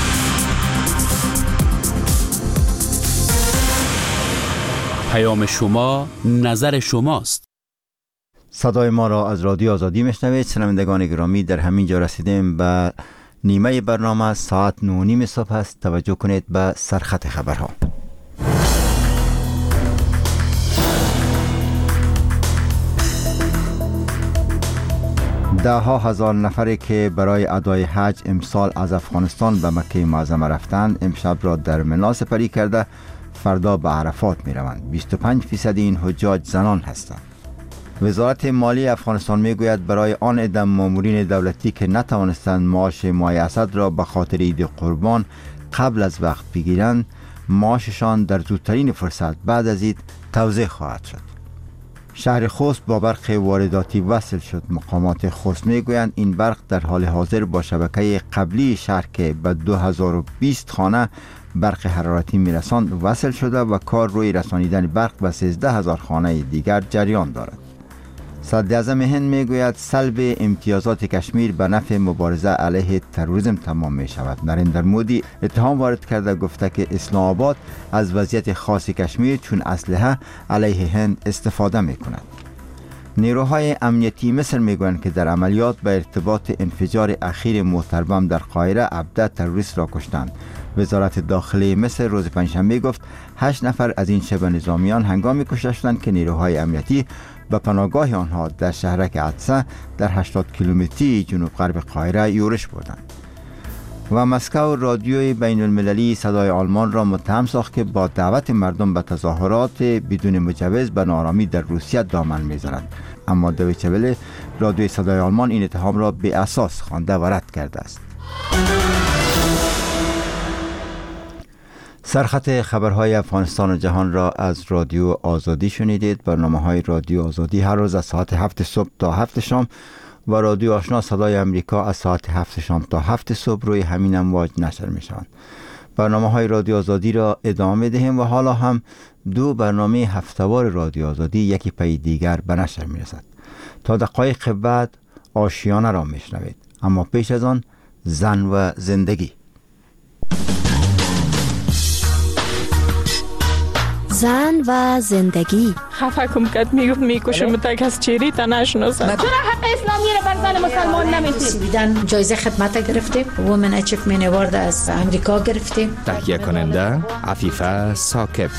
پیام شما نظر شماست. صدای ما را از رادیو آزادی میشنوید. شنوندگان گرامی، در همین جا رسیدیم به نیمه برنامه. ساعت نه و نیم صبح است. توجه کنید به سرخط خبرها. ده ها هزار نفری که برای ادای حج امسال از افغانستان به مکه معظمه رفتند امشب را در منا سپری کرده فردا به عرفات می روند. بیست و پنج فیصد این حجاج زنان هستند. وزارت مالی افغانستان می گوید برای آن عده مامورین دولتی که نتوانستند معاش ماه اسد را به خاطر عید قربان قبل از وقت بگیرند، معاششان در زودترین فرصت بعد از عید توزیع خواهد شد. شهر خوست با برق وارداتی وصل شد. مقامات خوست می گویند این برق در حال حاضر با شبکه قبلی شهر که به دو هزار و بیست خانه برق حرارتی می رساند وصل شده و کار روی رسانیدن برق به سیزده هزار خانه دیگر جریان دارد. صدراعظم هند می گوید سلب امتیازات کشمیر به نفع مبارزه علیه تروریسم تمام می شود. نریندر مودی اتهام وارد کرده، گفته که اسلام آباد از وضعیت خاص کشمیر چون اسلحه علیه هند استفاده می کند. نیروهای امنیتی مصر می گویند که در عملیات به ارتباط انفجار اخیر موتربم در قاهره عبده تروریست را کشتند. وزارت داخلی مصر روز پنجشنبه گفت هشت نفر از این شبه نظامیان هنگامی کشته شدند که نیروهای امنیتی به پناهگاه آنها در شهرک عدسه در هشتاد کیلومتری جنوب غرب قاهره یورش بردند. و مسکو رادیوی بین المللی صدای آلمان را متهم ساخت که با دعوت مردم به تظاهرات بدون مجوز به نارامی در روسیه دامن میزند. اما دویچه وله رادیوی صدای آلمان این اتهام را بی اساس خوانده و رد کرده است. سرخط خبرهای افغانستان و جهان را از رادیو آزادی شنیدید. برنامه‌های رادیو آزادی هر روز از ساعت هفت صبح تا هفت شام و رادیو آشنا صدای امریکا از ساعت هفت شام تا هفت صبح روی همین امواج نشر می‌شوند. برنامه‌های رادیو آزادی را ادامه دهیم و حالا هم دو برنامه هفته‌وار رادیو آزادی یکی پی دیگر به نشر می‌رسد. تا دقایق بعد آشیانه را می‌شنوید. اما پیش از آن زن و زندگی. زن و زندگی. خفه کم کد میگفت میکشم تک از چیری تا نشناسم. چرا حق اسلامی رو بر زن مسلمان نمیدید؟ سویدن جایزه خدمت گرفتیم. وومن اچیومنت اوارد از امریکا گرفتیم. تهیه کننده عفیفه ثاقب.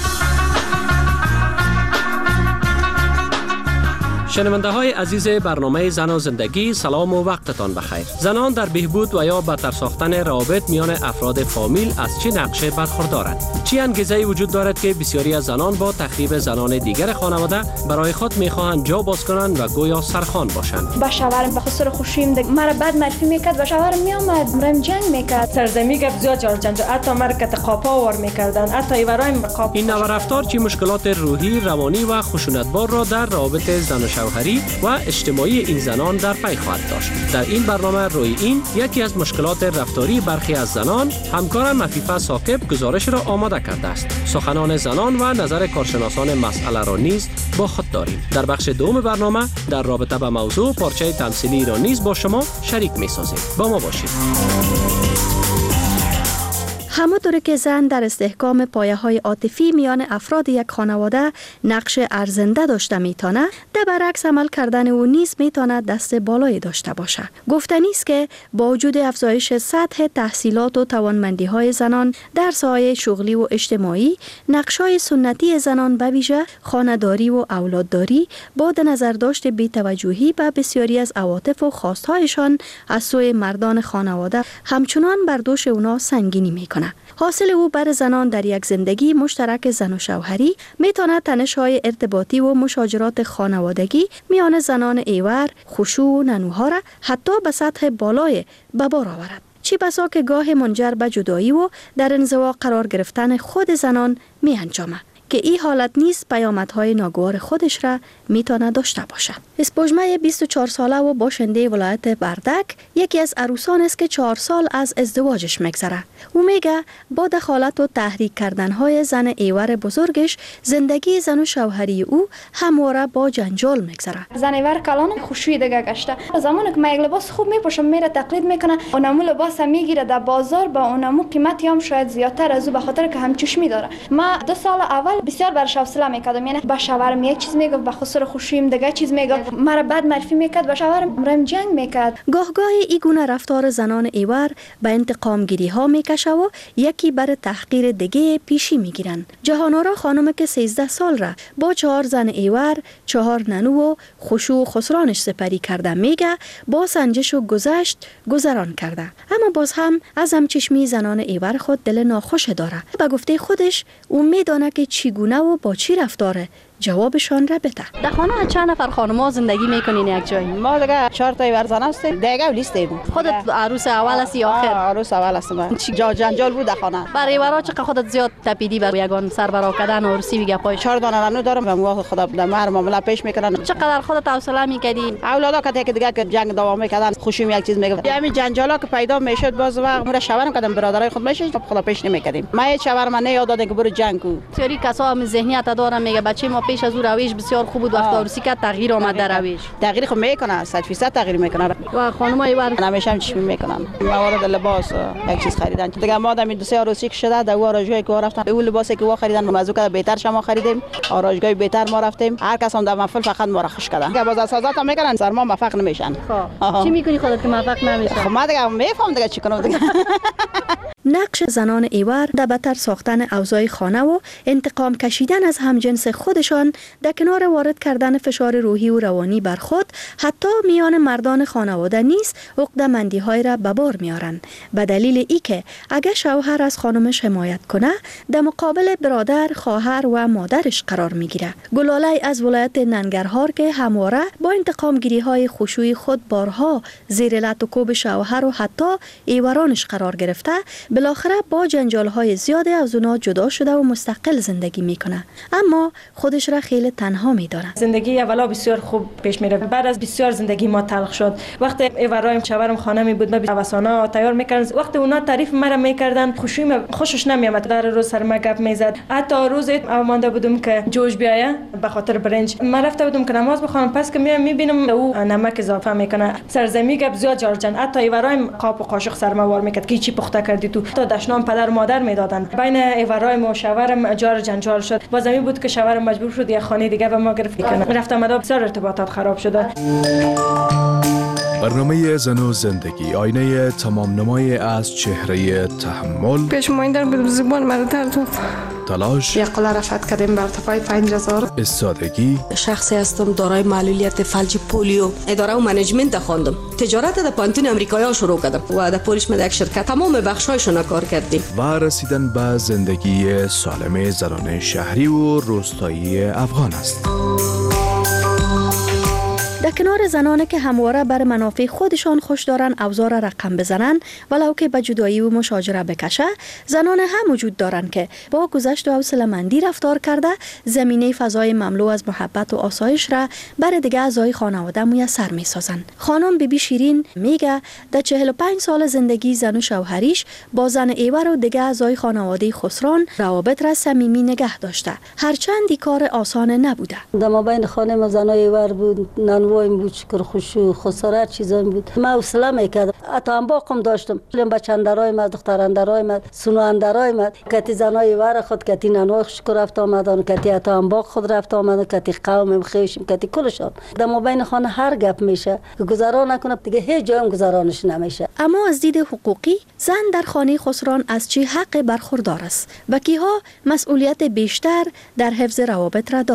شنونده های عزیز برنامه زن و زندگی، سلام و وقتتان بخیر. زنان در بهبود و یا بهتر ساختن روابط میان افراد فامیل از چه نقشه برخوردارند؟ چه انگیزه‌ای وجود دارد که بسیاری از زنان با تخریب زنان دیگر خانواده برای خود میخواهند جا باز کنند و گویا سرخوان باشند؟ با شوهرم به خسر خوشیم دیگه مرا بد معرفی میکرد و شوهرم میامد مرم جنگ میکرد. سرزمی گپ زیاد جار چند حتی مرا کت قاپا ور میکردن، حتی ایورایم قاپ. این نوع رفتار چه مشکلات روحی، روانی و خشونتبار را در روابط زن و شوهری و اجتماعی این زنان در پی خواهد داشت. در این برنامه روی این یکی از مشکلات رفتاری برخی از زنان، همکارم عفیفه ثاقب گزارش را آماده کرده است. سخنان زنان و نظر کارشناسان مسئله را نیز با خود داریم. در بخش دوم برنامه در رابطه با موضوع پارچه تمثیلی را نیز با شما شریک می‌سازیم. با ما باشید. همانطور که زن در استحکام پایه‌های عاطفی میان افراد یک خانواده نقش ارزنده داشته میتونه، در برعکس عمل کردن او نیز میتونه دست بالایی داشته باشه. گفتنی است که با وجود افزایش سطح تحصیلات و توانمندی‌های زنان در ساحه شغلی و اجتماعی، نقش‌های سنتی زنان به ویژه خانه‌داری و اولادداری با در نظر داشت بی‌توجهی به بسیاری از عواطف و خواست‌هایشان از سوی مردان خانواده همچنان بر دوش اونا سنگینی میکنه. حاصل او بر زنان در یک زندگی مشترک زن و شوهری میتونه تنش‌های ارتباطی و مشاجرات خانوادگی میان زنان ایور، خشوع و ننوها را حتی به سطح بالای به بار آورد. چی بسا که گاه منجر به جدایی و در انزوا قرار گرفتن خود زنان می انجامه. که این حالت نیز پیامدهای ناگوار خودش را میتونه داشته باشه. اسپوجمه بیست و چهار ساله و باشنده ولایت بردک یکی از عروسان است که چهار سال از ازدواجش میگذره. او میگه با دخالت و تحریک کردنهای زن ایور بزرگش زندگی زن و شوهری او همواره با جنجال میگذره. زن ایور کلان خوشوی دیگه گشته. زمانی که من یک لباس خوب میپوشم میره تقلید میکنه، اونمو لباس میگیره در بازار با اونمو قیمتی هم شاید زیادتر از او به خاطر که هم چشمی داره. ما دو سال اول بسیار برش حوصله میکردم، یعنی با شوهرم یک چیز میگفت، به خسر خوشیم دیگه چیز میگفت، مرا بد معرفی میکرد، با شوهرم رم جنگ میکرد. گاه گاهی این گونه رفتار زنان ایور به انتقام گیری ها میکشه و یکی بر تحقیر دیگه پیشی میگیرن. جهانارا خانم که سیزده سال را با چهار زن ایور، چهار ننو و خشوع و خسرانش سپری کرده میگه با سنجش و گذشت گذران کرده، اما باز هم از همچشمی زنان ایور خود دل ناخوش داره. به گفته خودش او میدانه که چگونه و با چی رفتاره. جوابشان را بده. در خانه چند نفر خانم‌ها زندگی میکنین یک جایی؟ ما دیگه چهار تا ایور زن هستیم، دیگه لیستیم. خودت عروس اول هستی یا آخر؟ عروس اول هستم. چی جا جنجال بود در خانه. برای ایورا چقدر خودت زیاد تپیدی بر یگان سربرا کردن و عروسی بگه پای؟ چهار دانه رنو دارم و خدا در مهر معامله پیش میکنن. چقدر خودت حوصله میکردی؟ اولادا که که دیگه که جنگ دوام میکردن خوشیم یک چیز میگفت. همین جنجالا که پیدا میشد باز وقت مرا شوهرم کردم برادرای خود میشه خدا پیش نمیکردیم. ما هیچ شوهر من یاد دادن که برو جنگ کو. سری کسا هم ذهنیت دارن میگه بچه ما پیش از او رویش بسیار خوب بود، وقت عروسی که تغییر آمد در رویش. تغییر خب میکنه، صد درصد تغییر میکنه. و خانمای ایور همیشه هم چشمی میکنن. موارد لباس یک چیز خریدن. دیگه ما دم دو سه عروسی که شده در آراژگاهی که رفتن، اون لباسی که وا خریدن موضوع که بهتر شما خریدیم، آراژگاهی بهتر ما رفتیم. هر کس هم در محفل فقط ما را خوش کردن. که باز اساسات هم میکنن، سر ما موفق نمیشن. خب چی میکنی خودت که موفق نمیشی؟ خب ما دیگه میفهم دیگه چی کنم دیگه. نقش زنان ایور در بدتر ساختن اوضاع خانه و انتقام کشیدن از همجنس خودشان در کنار وارد کردن فشار روحی و روانی بر خود حتی میان مردان خانواده نیز عقده‌مندی های را به بار میارن، به دلیل ای که اگر شوهر از خانمش حمایت کنه در مقابل برادر، خواهر و مادرش قرار میگیره. گلاله از ولایت ننگرهار که همواره با انتقام گیری های خشوعی خود بارها زیر لط و کوب شوهر و حتی ایورانش قرار گرفته، بالاخره با جنجال‌های زیاد از اونا جدا شده و مستقل زندگی میکنه، اما خودش را خیلی تنها میدانه. زندگی اولا بسیار خوب پیش میره، بعد از بسیار زندگی ما تلخ شد. وقتی ایورایم شوهرم خانمی بود، ما اوسانا تیار میکردن، وقتی اونا تعریف مرا میکردن خوشی خوشش نمیامد، در روز سر ما گپ میزد. حتی روز مانده بودم که جوش بیایه به خاطر برنج، ما رفته بودم که نماز بخوانم، پس که میام میبینم او نمک اضافه میکنه، سرزمی گپ زیاد جارجن. حتی ایورایم قاب و قاشق سر ما وار میکرد که چی پخته کردی تو، تا دشنام پدر و مادر میدادن. بین ایورایم و شوهرم جار جنجال شد. بازمی بود که شوهرم مجبور شد یه خانه دیگه به ما گرفت کنه. رفتم مدا بسیار ارتباطات خراب شده. برنامه زن و زندگی، آینه تمام نمای از چهره تحمل، پیشمایندر به زبان مرا درد داد، تلاش، یک قله رفت کردیم بر ارتفاع پنج هزار، استادگی. شخصی هستم دارای معلولیت فلج پولیو، اداره و منیجمنت خواندم، تجارت در پانتون امریکایی شروع کردم و در پولیش من یک شرکت تمام بخشایشون کار کردیم و رسیدن به زندگی سالم زنان شهری و روستایی افغان است. در کنار زنانی که همواره بر منافع خودشان خوش دارن اوضاع را رقم بزنن ولو که به جدایی و مشاجره بکشه، زنان هم وجود دارن که با گذشت و حوصله‌مندی رفتار کرده زمینه فضای مملو از محبت و آسایش را بر دیگه اعضای خانواده میسر میسازن. خانم بی بی شیرین میگه در چهل و پنج سال زندگی زن و شوهریش با زن ایور و دیگه اعضای خانواده خسران روابط را صمیمی نگه داشته، هرچند کار آسان نبوده. در مابین خانه ما زنای ایور بود، نانوایم بود، شکر خوشو خسارت چیزایی بود. ما حوصله میکردم، حتی هم باقم داشتم، بچندرای ما، دختراندرای ما، سنواندرای ما، کتی زنای ایور خود، کتی نانوای شکر رفت آمدن، کتی حتی هم باق خود رفت آمدن، کتی قوم خیشیم، کتی کلشان. در مابین خانه هر گپ میشه که گذران نکنه، دیگه هیچ جایم گذرانش نمیشه. اما از دید حقوقی زن در خانه خسران از چی حق برخوردار است و کیها مسئولیت بیشتر در حفظ روابط را دارند؟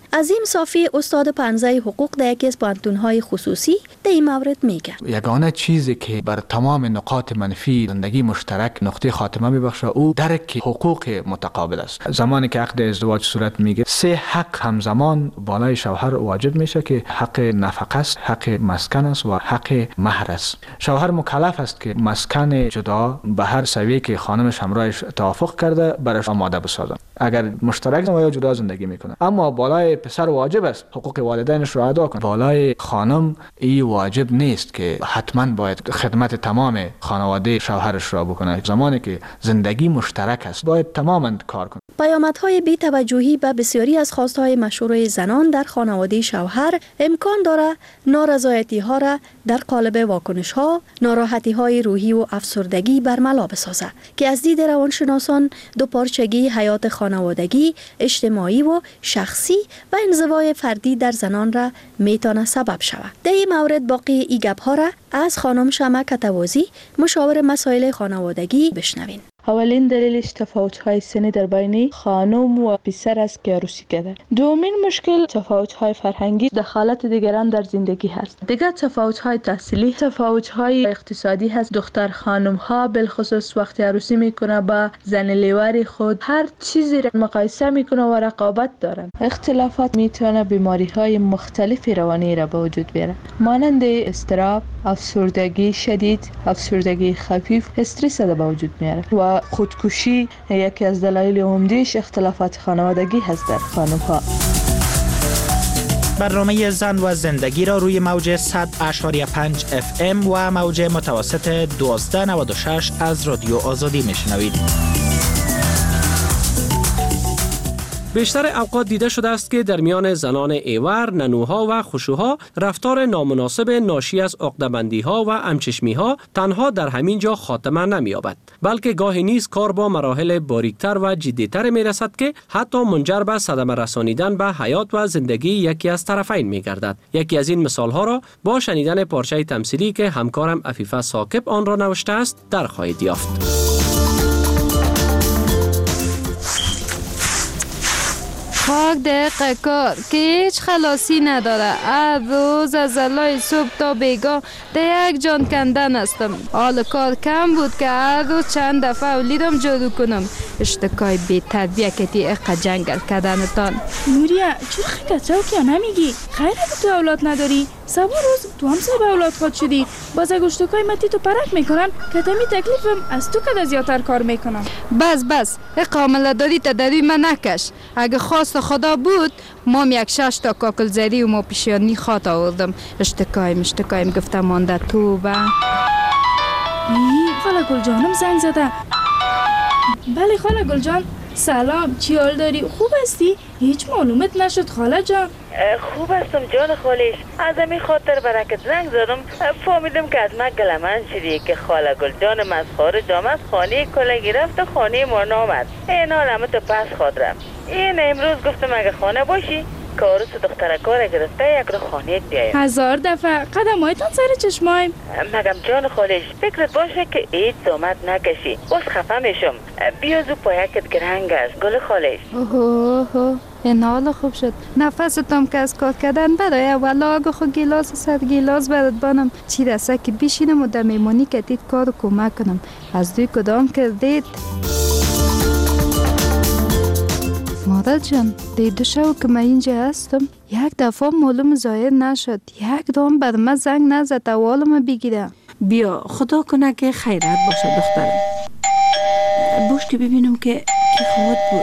عظیم صافی استاد پانزه حقوق در یکی از پانتون‌های خصوصی در این مورد میگه یگانه چیزی که بر تمام نقاط منفی زندگی مشترک نقطه خاتمه میبخشه او درک حقوق متقابل است. زمانی که عقد ازدواج صورت میگه سه حق همزمان بالای شوهر واجب میشه که حق نفقه است، حق مسکن است و حق مهر است. شوهر مکلف است که مسکن جدا به هر سویه که خانمش همراهش توافق کرده برش آماده بسازه. اگر مشترک یا جدا زندگی میکنه، اما بالای پسر واجب است حقوق والدینش را ادا کنه. بالای خانم این واجب نیست که حتما باید خدمت تمام خانواده شوهرش را بکنه. زمانی که زندگی مشترک است باید تماما کار کنه. پیامدهای بی‌توجهی به بسیاری از خواستهای مشروع زنان در خانواده شوهر امکان داره نارضایتی ها را در قالب واکنش ها، ناراحتی های روحی و افسردگی برملا بسازه که از دید روانشناسان دوپارچگی حیات خانوادگی، اجتماعی و شخصی و انزوای فردی در زنان را میتونه سبب شود. در این مورد باقی ای گپ ها را از خانم شمع کتوازی، مشاور مسائل خانوادگی بشنوین. اولین دلیلش تفاوت‌های سنی در بین خانم و پسر است که عروسی کرده. دومین مشکل تفاوت‌های فرهنگی، دخالت دیگران در زندگی هست. دیگر تفاوت‌های تحصیلی، تفاوت‌های اقتصادی هست. دختر خانم‌ها بالخصوص وقتی عروسی میکنه با زن لیوار خود هر چیزی را مقایسه میکنه و رقابت دارن. اختلافات میتونه بیماری‌های مختلف روانی را به وجود بیاره، مانند اضطراب، افسردگی شدید، افسردگی خفیف، استرس را به وجود میاره و خودکشی. یکی از دلایل عمده‌اش اختلافات خانوادگی هست در خانم‌ها. برنامه زن و زندگی را روی موج صد و پنج اف ام و موج متوسط دوازده نود و شش از رادیو آزادی میشنوید. بیشتر اوقات دیده شده است که در میان زنان ایور، ننوها و خشوها رفتار نامناسب ناشی از عقده‌بندی‌ها و همچشمی‌ها تنها در همین جا خاتمه نمی‌یابد، بلکه گاهی نیز کار با مراحل باریکتر و جدی‌تر می‌رسد که حتی منجر به صدمه رسانیدن به حیات و زندگی یکی از طرفین می‌گردد. یکی از این مثال‌ها را با شنیدن پارچه تمثیلی که همکارم عفیفه ثاقب آن را نوشته است در خواهید یافت. خاک دقیقه کار که هیچ خلاصی نداره. هر روز از علای صبح تا بیگاه در یک جان کندن هستم. حال کار کم بود که هر روز چند دفعه اولیدم جارو کنم. اشتکای بی تربیتی اقا جنگل کردنتان. نوریا چرا خیلی کتراو که نمیگی؟ خیلی تو اولاد نداری؟ سبا روز تو هم سه اولاد خود شدی. باز اگه اشتکای متی تو پرک میکنن که تمی تکلیفم از تو که زیادتر کار میکنم. بس بس اقا عمله داری تا داری من نکش. اگه خواست خدا بود مام یک شش تا کاکل زری و ما پیشیانی خواه آوردم. اشتکایم اشتکایم گفتم مانده تو با ای خاله گل جانم زنگ زده. بله خاله گل جان، سلام، چی حال داری؟ خوب هستی؟ هیچ معلومت نشد خاله جان. خوب هستم جان خالش. از همین خاطر برکت زنگ زدم. فهمیدم که از من گلمن شدی که خاله گل جان مسخار جامعه خانه کلگی رفت و خانه ما نامد. این حال همه تو پس خودرم. این امروز گفتم اگه خانه باشی که عروس دختره کار گرفته یک رو خانه بیایم. هزار دفعه قدم هایتان سر چشمایم. مگم جان خالش فکرت باشه که هیچ زحمت نکشی. باز خفه میشم. بیا زو پایکت گرنگ است گل خالش. اوه این حال خوب شد. نفستم که از کار کردن برای اولا اگه خود گیلاس صد گیلاس برات بانم چی رسه که بیشینم و در میمانی که دید کار رو کمک کنم. از دوی کدام کردید؟ مادر جان دی دو شو که من اینجا هستم یک دفعه معلوم ظاهر نشد. یک دام بر من زنگ نزد اولم بگیرم. بیا خدا کنه که خیرت باشه دخترم. باش که ببینم که کی خواهد بود.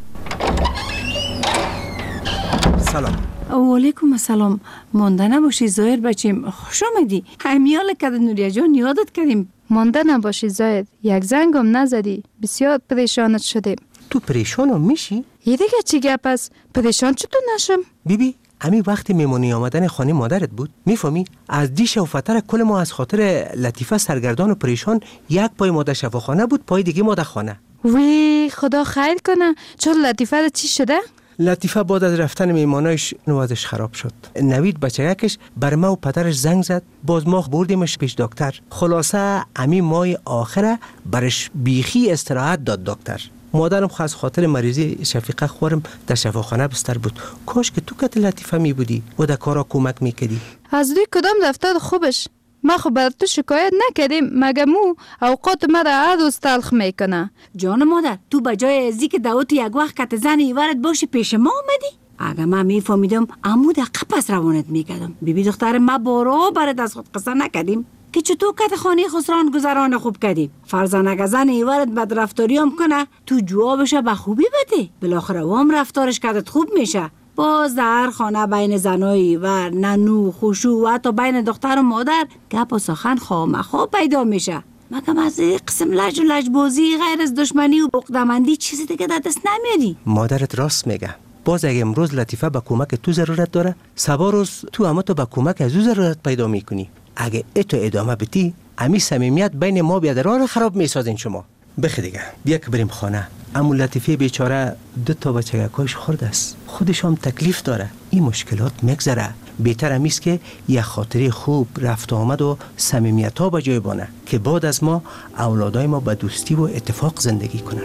سلام. و علیکم السلام. مانده نباشی ظاهر بچیم، خوش آمدی. همیال کده نوریا جان یادت کردیم. مانده نباشی ظاهر، یک زنگم نزدی، بسیار پریشانت شدیم. تو پریشانم میشی؟ یه دیگه چی گپ است؟ پریشان چطور نشم؟ بیبی امی وقتی میمونی آمدن خانه مادرت بود میفهمی؟ از دیش و فتر کل ما از خاطر لطیفه سرگردان و پریشان یک پای ماده شفاخانه بود، پای دیگه ماده خانه. وی خدا خیر کنه. چرا لطیفه را چی شده؟ لطیفه بعد از رفتن میمانایش نوازش خراب شد. نوید بچه یکش بر ما و پدرش زنگ زد، باز ما بردیمش پیش دکتر. خلاصه امی مای آخره برش بیخی استراحت داد دکتر. مادرم خاص خاطر مریضی شفیقه خورم در شفاخانه بستر بود. کاش که تو کت لطیفه می بودی و در کارا کمک میکردی. از روی کدام دفتر خوبش؟ ما خب بر تو شکایت نکردیم، مگه مو اوقات ما را عدوز تلخ میکنه. جان مادر، تو بجای ازی که دعوت یک وقت کت زن ایوارد باشی پیش ما آمدی؟ اگه من میفهمیدم امو در قپس روانت میکردم. بیبی دختر ما بارو برد از خود قصه نکردیم که چطور کت خانه خسران گذران خوب کردیم. فرزان اگه زن ایوارد بد رفتاری هم کنه تو جوابش به خوبی بده، بالاخره وام رفتارش کدت خوب میشه. باز در خانه بین زنایی و ننو خوشو و حتی بین دختر و مادر گپ و سخن خامخا پیدا میشه. مگه از قسم لج و لجبازی غیر از دشمنی و عقده‌مندی چیزی دیگه در دست نمیاری؟ مادرت راست میگه. باز اگه امروز لطیفه به کمک تو ضرورت داره، سبا روز تو اما تو به کمک از او ضرورت پیدا میکنی. اگه اتو ادامه بدی، امی صمیمیت بین ما بیادرها رو خراب میسازین شما. بخی دیگه بیا که بریم خانه. امو لطیفه بیچاره دو تا بچگکاش خورد است، خودش هم تکلیف داره. این مشکلات میگذره. بهتر امیست که یک خاطره خوب رفت آمد و صمیمیت ها به جای بانه که بعد از ما اولادای ما به دوستی و اتفاق زندگی کنن.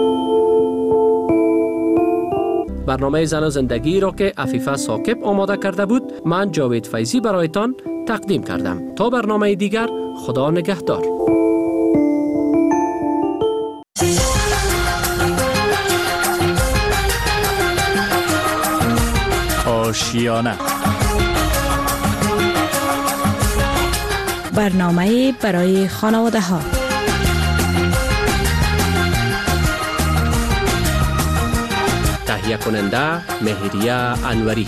برنامه زن و زندگی را که عفیفه ثاقب آماده کرده بود، من جاوید فیضی برایتان تقدیم کردم. تا برنامه دیگر، خدا نگهدار. آشیانه، برنامه برای خانواده ها. تهیه کننده مهریه انوری.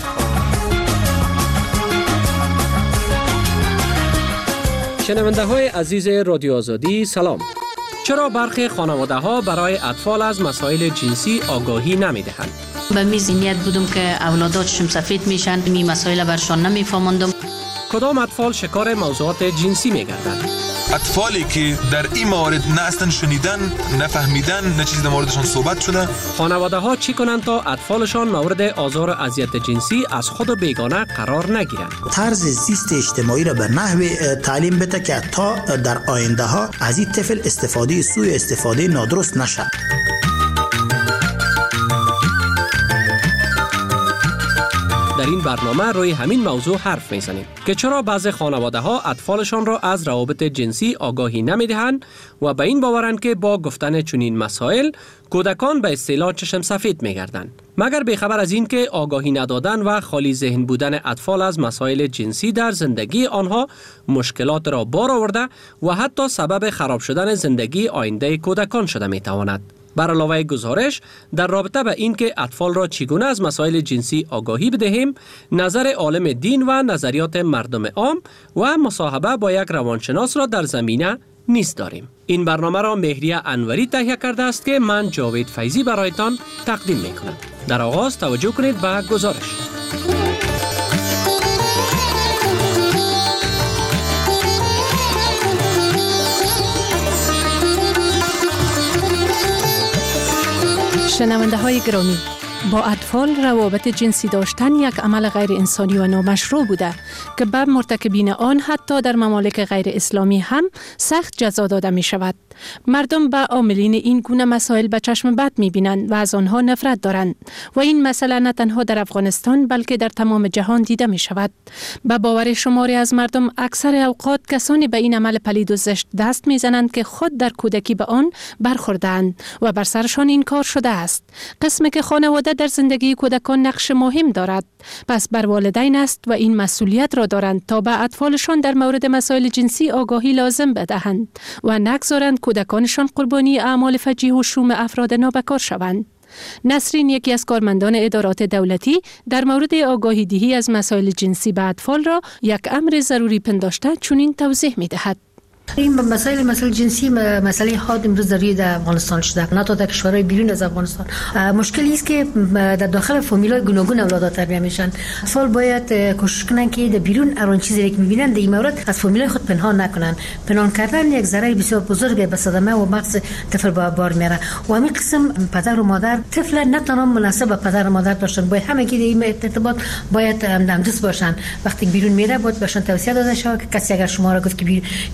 شنونده های عزیز رادیو آزادی سلام. چرا برخی خانواده ها برای اطفال از مسائل جنسی آگاهی نمی دهند؟ به می ذهنیت بودم که اولاداتشون سفید میشن، می مسائل برشان نمیفهمندم. کدام اطفال شکار موضوعات جنسی می گردند؟ اطفالی که در این موارد نه اصلا شنیدن، نه فهمیدن، نه چیز در موردشان صحبت شده. خانواده ها چی کنند تا اطفالشان مورد آزار و اذیت جنسی از خود و بیگانه قرار نگیرند؟ طرز زیست اجتماعی را به نحو تعلیم بده که تا در آینده ها از این طفل استفاده سوء استفاده نادرست نشه. در این برنامه روی همین موضوع حرف میزنیم که چرا بعضی خانواده ها اطفالشان را از روابط جنسی آگاهی نمیدهند و به این باورند که با گفتن چنین مسائل کودکان به اصطلاح چشم سفید میگردند، مگر بیخبر از این که آگاهی ندادن و خالی ذهن بودن اطفال از مسائل جنسی در زندگی آنها مشکلات را بار آورده و حتی سبب خراب شدن زندگی آینده کودکان شده میتواند. بر علاوه گزارش در رابطه به این که اطفال را چگونه از مسائل جنسی آگاهی بدهیم، نظر عالم دین و نظریات مردم عام و مصاحبه با یک روانشناس را در زمینه نیز داریم. این برنامه را مهریه انوری تهیه کرده است که من جاوید فیضی برایتان تقدیم میکنم. در آغاز توجه کنید به گزارش. شنونده های گرامی، با اطفال روابط جنسی داشتن یک عمل غیر انسانی و نامشروع بوده که بر مرتکبین آن حتی در ممالک غیر اسلامی هم سخت جزا داده می شود. مردم به عاملین این گونه مسائل به چشم بد می بینند و از آنها نفرت دارند و این مسئله نه تنها در افغانستان بلکه در تمام جهان دیده می شود. به باور شماری از مردم اکثر اوقات کسانی به این عمل پلید و زشت دست می زنند که خود در کودکی به آن برخوردند و بر سرشان این کار شده است. قسمی که خانواده در زندگی کودکان نقش مهم دارد، پس بر والدین است و این مسئولیت را دارند تا به اطفالشان در مورد مسائل جنسی آگاهی لازم بدهند و نگذارند کودکانشان قربانی اعمال فجیع و شوم افراد نابکار شوند. نسرین، یکی از کارمندان ادارات دولتی، در مورد آگاهی دهی از مسائل جنسی به اطفال را یک امر ضروری پنداشته چنین توضیح می دهد. این مسائل مسائل جنسی مسئله حاد امروز در روی افغانستان شده، نه تا در کشورهای بیرون از افغانستان. مشکلی است که در داخل فامیل‌های گوناگون اولاد تربیت میشن. اطفال باید کوشش کنن که در بیرون هر چیزی که می‌بینن در این مورد از فامیل‌های خود پنهان نکنن. پنهان کردن یک ضرر بسیار بزرگ به صدمه و مغز طفل با بار میاره. و همین قسم پدر و مادر طفل نه تنها مناسب به پدر و مادر باشن، باید همگی در این ارتباط باید همدست باشن. وقتی بیرون میره باید بهشون توصیه داده شود که کسی اگر شما را گفت که چی میکنی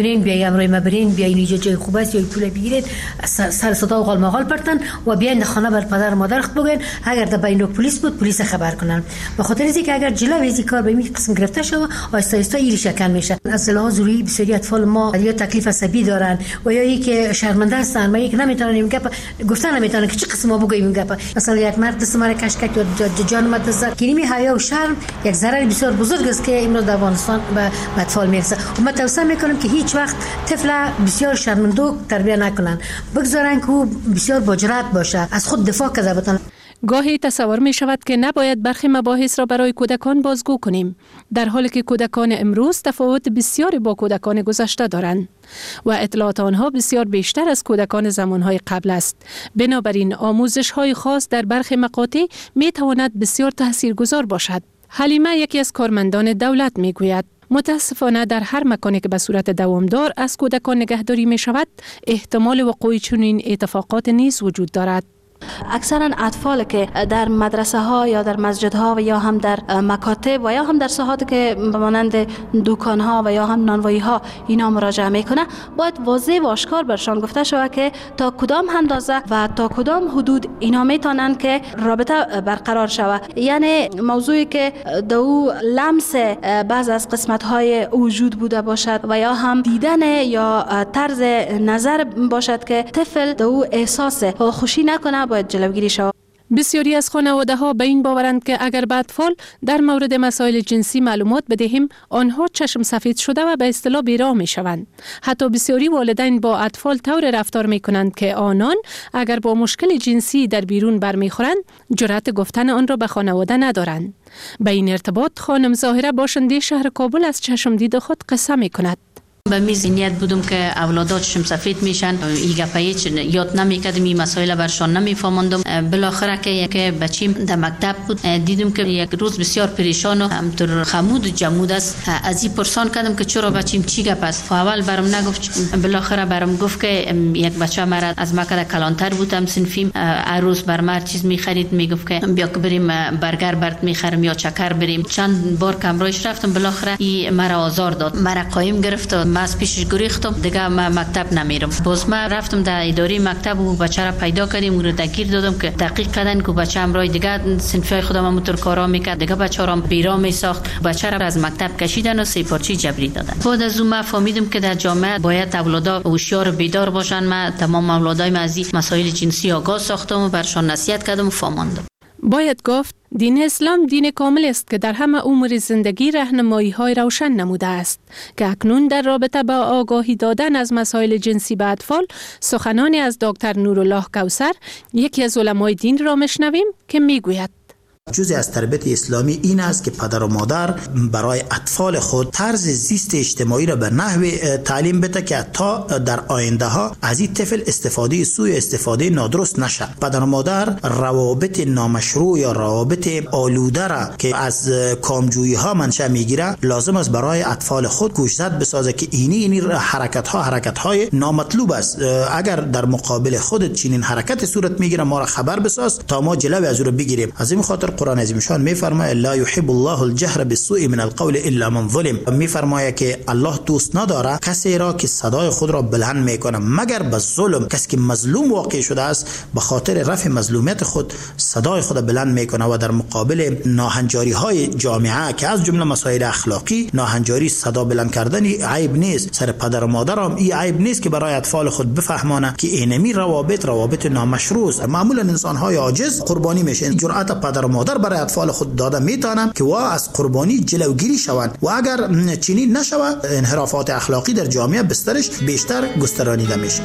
کنین بیای امروی ما برین بیای اینجا جای خوب است یا پول بگیرید سر صدا و غالمغال پرتن و بیاین خانه بر پدر مادر خود بگین اگر در بین پلیس بود پلیس خبر کنن به خاطر اینکه اگر جلو از کار به این قسم گرفته شود آهسته آهسته این شکل میشه. از لحاظ ضروری بسیاری اطفال ما یا تکلیف عصبی دارن و یا اینکه شرمنده هستن و یک نمیتونن این گپ گفتن نمیتونن که چه قسم ما بگیم این گپ. مثلا یک مرد دست مرا کش کرد یا جان ما دست کریمی حیا و شرم یک ضرر بسیار بزرگ است که امروز در افغانستان به اطفال میرسه و من توصیه میکنم که هیچ وقت طفل بسیار شرمندوک تربیت نکنن، بگذارن که بسیار با جرأت باشه، از خود دفاع کنه. بتن گاهی تصور می شود که نباید برخی مباحث را برای کودکان بازگو کنیم، در حالی که کودکان امروز تفاوت بسیاری با کودکان گذشته دارند و اطلاعات آنها بسیار بیشتر از کودکان زمانهای قبل است. بنابراین آموزش های خاص در برخی مقاطع می تواند بسیار تاثیرگذار باشد. حلیمه یکی از کارمندان دولت می گوید متاسفانه در هر مکانی که به صورت دوامدار از کودکان نگهداری می شود احتمال وقوع چنین اتفاقات نیز وجود دارد. اکثرا اطفال که در مدرسه ها یا در مسجد ها و یا هم در مکاتب و یا هم در ساحات که مانند دکان ها و یا هم نانوایی ها اینا مراجعه میکنه، باید واضح و آشکار برشان گفته شود که تا کدام اندازه و تا کدام حدود اینا میتونن که رابطه برقرار شود. یعنی موضوعی که دو لمس بعض از قسمت های وجود بوده باشد و یا هم دیدن یا طرز نظر باشد که طفل دو احساس خوشی نکنه، باید جلوگیری شود. بسیاری از خانواده ها به این باورند که اگر به اطفال در مورد مسائل جنسی معلومات بدهیم آنها چشم سفید شده و به اصطلاح بیراه می شوند. حتی بسیاری والدین با اطفال طور رفتار می کنند که آنان اگر با مشکل جنسی در بیرون برمیخورند جرأت گفتن آن را به خانواده ندارند. به این ارتباط خانم ظاهره باشنده شهر کابل از چشم دید خود قصه می کند. به میز نیت بودم که اولادات چشم سفید میشن، این گپایی چ یاد نمیکردم، این مسائل برشان نمیفهموندم. بالاخره که یک بچیم در مکتب بود دیدم که یک روز بسیار پریشان و همطور خمود و جمود است. از این پرسان کردم که چرا بچیم چی گپ است. اول برام نگفت، بالاخره برام گفت که یک بچه مرا از مکه کلانتر بودم سنفیم، هر روز بر مر چیز میخرید، میگفت که بیا که بریم برگر برات میخرم یا چکر بریم. چند بار کمرایش رفتم، بالاخره این مرا آزار داد، مرا قایم گرفت. من از پیشش گریختم، دیگه من مکتب نمیرم. باز من رفتم در اداره مکتب و بچه را پیدا کردیم، او را دگیر دادم که دقیق کردن که بچه امرای دیگه صنفی خودم همونطور کارا میکرد، دیگه بچه را بیرا میساخت. بچه را از مکتب کشیدن و سه پارچه جبری دادن. بعد از اون من فهمیدم که در جامعه باید اولادا هوشیار بیدار باشن. من تمام اولادای من از مسائل جنسی آگاه ساختم و برشان نصیحت کردم و فهماندم. باید گفت دین اسلام دین کامل است که در همه امور زندگی راهنمایی های روشن نموده است که اکنون در رابطه با آگاهی دادن از مسائل جنسی به اطفال سخنانی از دکتر نورالله کوثر یکی از علمای دین را میشنویم که میگوید جزء از تربیت اسلامی این است که پدر و مادر برای اطفال خود طرز زیست اجتماعی را به نحو تعلیم بده که تا در آینده ها از این طفل استفاده سوء استفاده نادرست نشه. پدر و مادر روابط نامشروع یا روابط آلوده را که از کامجویی ها منشأ میگیره لازم است برای اطفال خود گوشزد بسازه که اینی اینی حرکت ها حرکت های نامطلوب است. اگر در مقابل خودت چنین حرکت صورت میگیره ما را خبر بساز تا ما جلوی از او را بگیریم. از این خاطر قرآن عظیم شان میفرماید لا يحب الله الجهر بالسوء من القول الا من ظلم. میفرماید که الله دوست نداره کسی را که صدای خود را بلند میکنه مگر به ظلم. کسی که مظلوم واقع شده است به خاطر رفع مظلومیت خود صدای خود بلند میکنه و در مقابل ناهنجاری های جامعه که از جمله مسائل اخلاقی ناهنجاری صدا بلند کردن عیب نیست. سر پدر و مادر هم این عیب نیست که برای اطفال خود بفهمانه که اینمی روابط روابط نامشروع است. معمولا انسان های عاجز قربانی میشن. جرأت پدر و مادر برای اطفال خود داده میتونن که وا از قربانی جلوگیری شوند و اگر چنین نشود انحرافات اخلاقی در جامعه بسترش بیشتر گسترانیده میشه.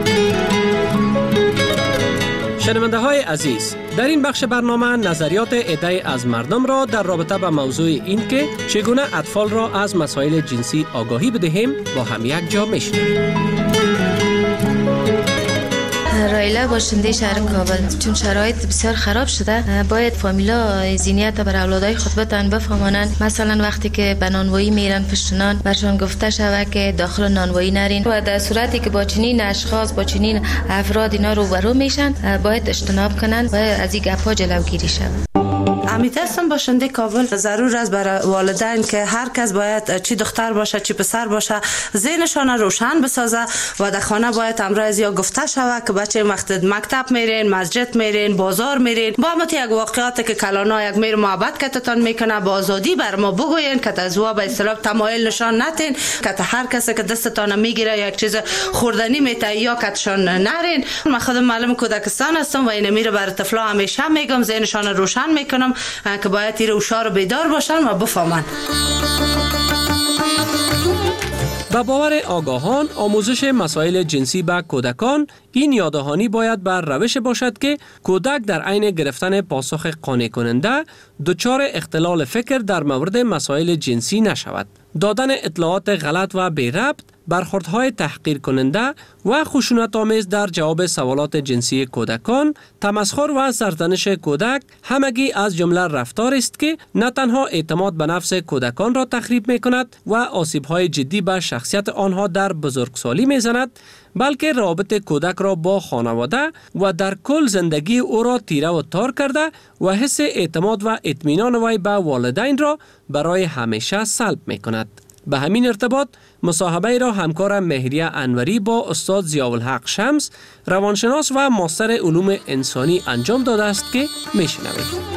شنونده های عزیز، در این بخش برنامه نظریات عده‌ای از مردم را در رابطه با موضوع این که چگونه اطفال را از مسائل جنسی آگاهی بدهیم با هم یک جا میشنویم. رایله باشنده شهر کابل، چون شرایط بسیار خراب شده باید فامیلا ذهنیت بر اولادای خود بتن بفهمانند. مثلا وقتی که به نانوایی میرن پشتنان برشان گفته شود که داخل نانوایی نرین و در صورتی که با چنین اشخاص با چنین افراد اینا روبرو میشن باید اجتناب کنن و از این گپ‌ها جلوگیری شود. امیت هستم باشنده کابل. ضرور است برای والدین که هر کس باید چی دختر باشه چی پسر باشه ذهنشان روشن بسازه و در خانه باید امروز یا گفته شود که بچه وقت مکتب میرین، مسجد میرین، بازار میرین، با مت یک واقعیاتی که کلانا یک میر محبت کتتان میکنه با آزادی بر ما بگوین که از وا به اصطلاح تمایل نشان ندین که هر کسی که دستتان میگیره یک چیز خوردنی میته یا کتشان نرین. من خودم معلم کودکستان هستم و این میره بر طفلا همیشه میگم ذهنشان روشن میکنم که باید ایره هوشیار و بیدار باشن و بفهمن. به باور آگاهان آموزش مسائل جنسی به کودکان این یاددهانی باید بر روش باشد که کودک در عین گرفتن پاسخ قانع کننده دچار اختلال فکر در مورد مسائل جنسی نشود. دادن اطلاعات غلط و بی ربط، برخوردهای تحقیر کننده و خشونت‌آمیز در جواب سوالات جنسی کودکان، تمسخر و سرزنش کودک همگی از جمله رفتار است که نه تنها اعتماد به نفس کودکان را تخریب می‌کند و آسیب‌های جدی به شخصیت آنها در بزرگسالی می‌زند، بلکه روابط کودک را با خانواده و در کل زندگی او را تیره و تار کرده و حس اعتماد و اطمینان وی به والدین را برای همیشه سلب می‌کند. به همین ارتباط مصاحبه را همکارم مهریه انوری با استاد ضیاءالحق شمس روانشناس و ماستر علوم انسانی انجام داده است که میشنوید.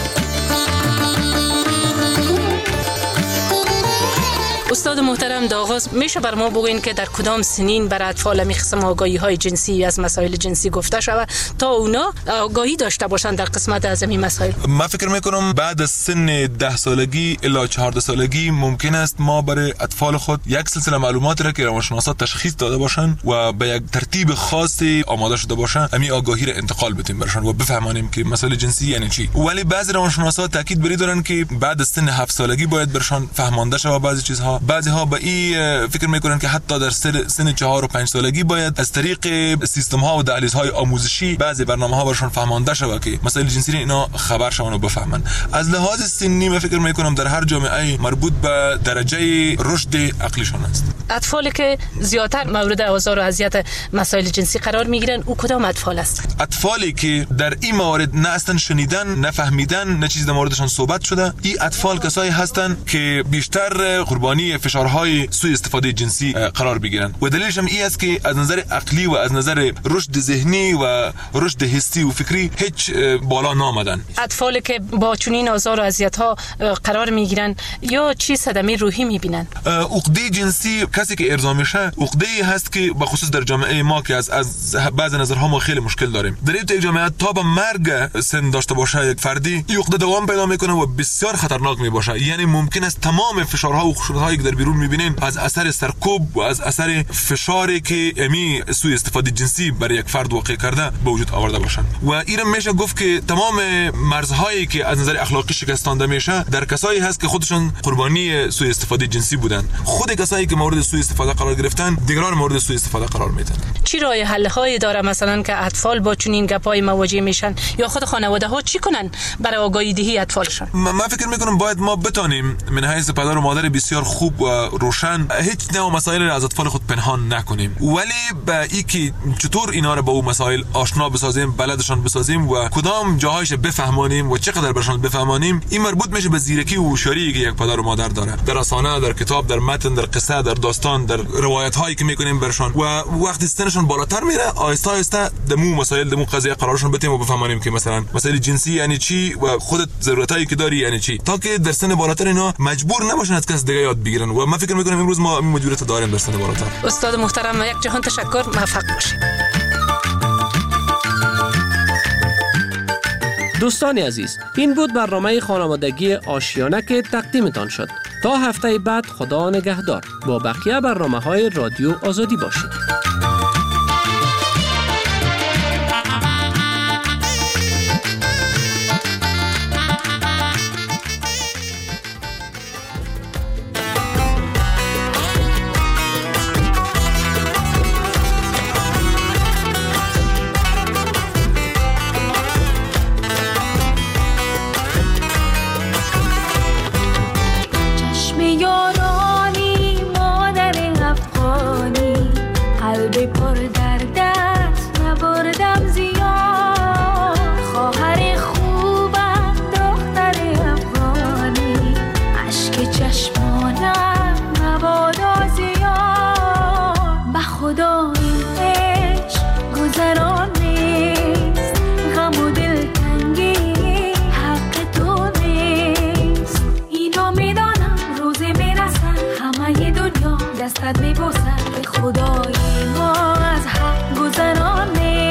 استاد محترم، در آغاز میشه بر ما بگوین که در کدام سنین بر اطفال می قسم آگاهی های جنسی از مسائل جنسی گفته شود تا اونا آگاهی داشته باشند در قسمت از این مسائل؟ من فکر میکنم بعد از سن ده سالگی الی چهارده سالگی ممکن است ما برای اطفال خود یک سلسله معلومات را که روانشناسا تشخیص داده باشند و به یک ترتیب خاصی آماده شده باشند امی آگاهی را انتقال بدیم برشان و بفهمانیم که مسائل جنسی یعنی چی. ولی بعضی روانشناسا تاکید بری دارن که بعد از سن هفت سالگی باید برشان فهمانده شود بعضی چیزها. بعضی ها به این فکر میکنن که حتی در سن چهار و پنج سالگی باید از طریق سیستم ها و دهلیز های آموزشی بعضی برنامه ها برشان فهمانده شود که مسائل جنسی اینا خبر شون و بفهمن. از لحاظ سنی من فکر میکنم در هر جامعه مربوط به درجه رشد عقلیشون است. اطفالی که زیادتر مورد آزار و اذیت مسائل جنسی قرار میگیرن او کدام اطفال است؟ اطفالی که در این موارد نه اصلا شنیدن، نه فهمیدن، نه چیز در موردشان صحبت شده، این اطفال کسایی هستند که بیشتر قربانی فشارهای سوء استفاده جنسی قرار بگیرن و دلیلش هم این است که از نظر عقلی و از نظر رشد ذهنی و رشد حسی و فکری هیچ بالا نامدن. اطفالی که با چنین آزار و اذیت ها قرار میگیرن یا چی صدمه روحی میبینن؟ عقده جنسی کسی که ارضا میشه عقده هست که به خصوص در جامعه ما که از از بعض نظرها ما خیلی مشکل داریم. در این جامعه تا به مرگ سن داشته باشه یک فردی این عقده دوام پیدا میکنه و بسیار خطرناک میباشه. یعنی ممکن است تمام فشارها و خشونت‌هایی که در بیرون میبینیم از اثر سرکوب و از اثر فشاری که امی سوء استفاده جنسی برای یک فرد واقع کرده به وجود آورده باشند. و این میشه گفت که تمام مرزهایی که از نظر اخلاقی شکستانده میشه در کسایی هست که خودشون قربانی سوء استفاده جنسی بودن. خود کسایی که مورد سوء استفاده قرار گرفتن دیگران مورد سوء استفاده قرار میدن. چی راه حل هایی داره مثلا که اطفال با چنین گپای مواجه میشن یا خود خانواده ها چی کنن برای آگاهی دهی اطفالشون؟ من فکر میکنم باید ما بتونیم من حیث پدر و مادر بسیار خوب و روشن هیچ نوع مسائل را از اطفال خود پنهان نکنیم، ولی به این که چطور اینا را با اون مسائل آشنا بسازیم، بلدشان بسازیم و کدام جاهایش بفهمانیم و چقدر برشان بفهمانیم، این مربوط میشه به زیرکی و هوشیاری که یک پدر و مادر داره در افسانه، در کتاب، در متن، در قصه، در داستان، در روایت هایی که میکنیم برشان. و وقتی سنشون بالاتر میره آهسته آهسته دمو مسائل دمو قضیه قرارشون بدیم و بفهمانیم که مثلا مسائل جنسی یعنی چی و خودت ضرورتایی که داری یعنی چی، تا که در سن بالاتر اینا مجبور نباشن از کس دیگه یاد بگیرن. و من فکر میکنم امروز ما این مجبوریت داریم در سن بالاتر. استاد محترم یک جهان تشکر، موفق باشید. دوستان عزیز، این بود برنامه خانوادگی آشیانه که تقدیمتان شد. تا هفته بعد خدا نگهدار. با بقیه برنامه‌های رادیو آزادی باشید. دستت میبوسم که خدای ما از حق گذرانه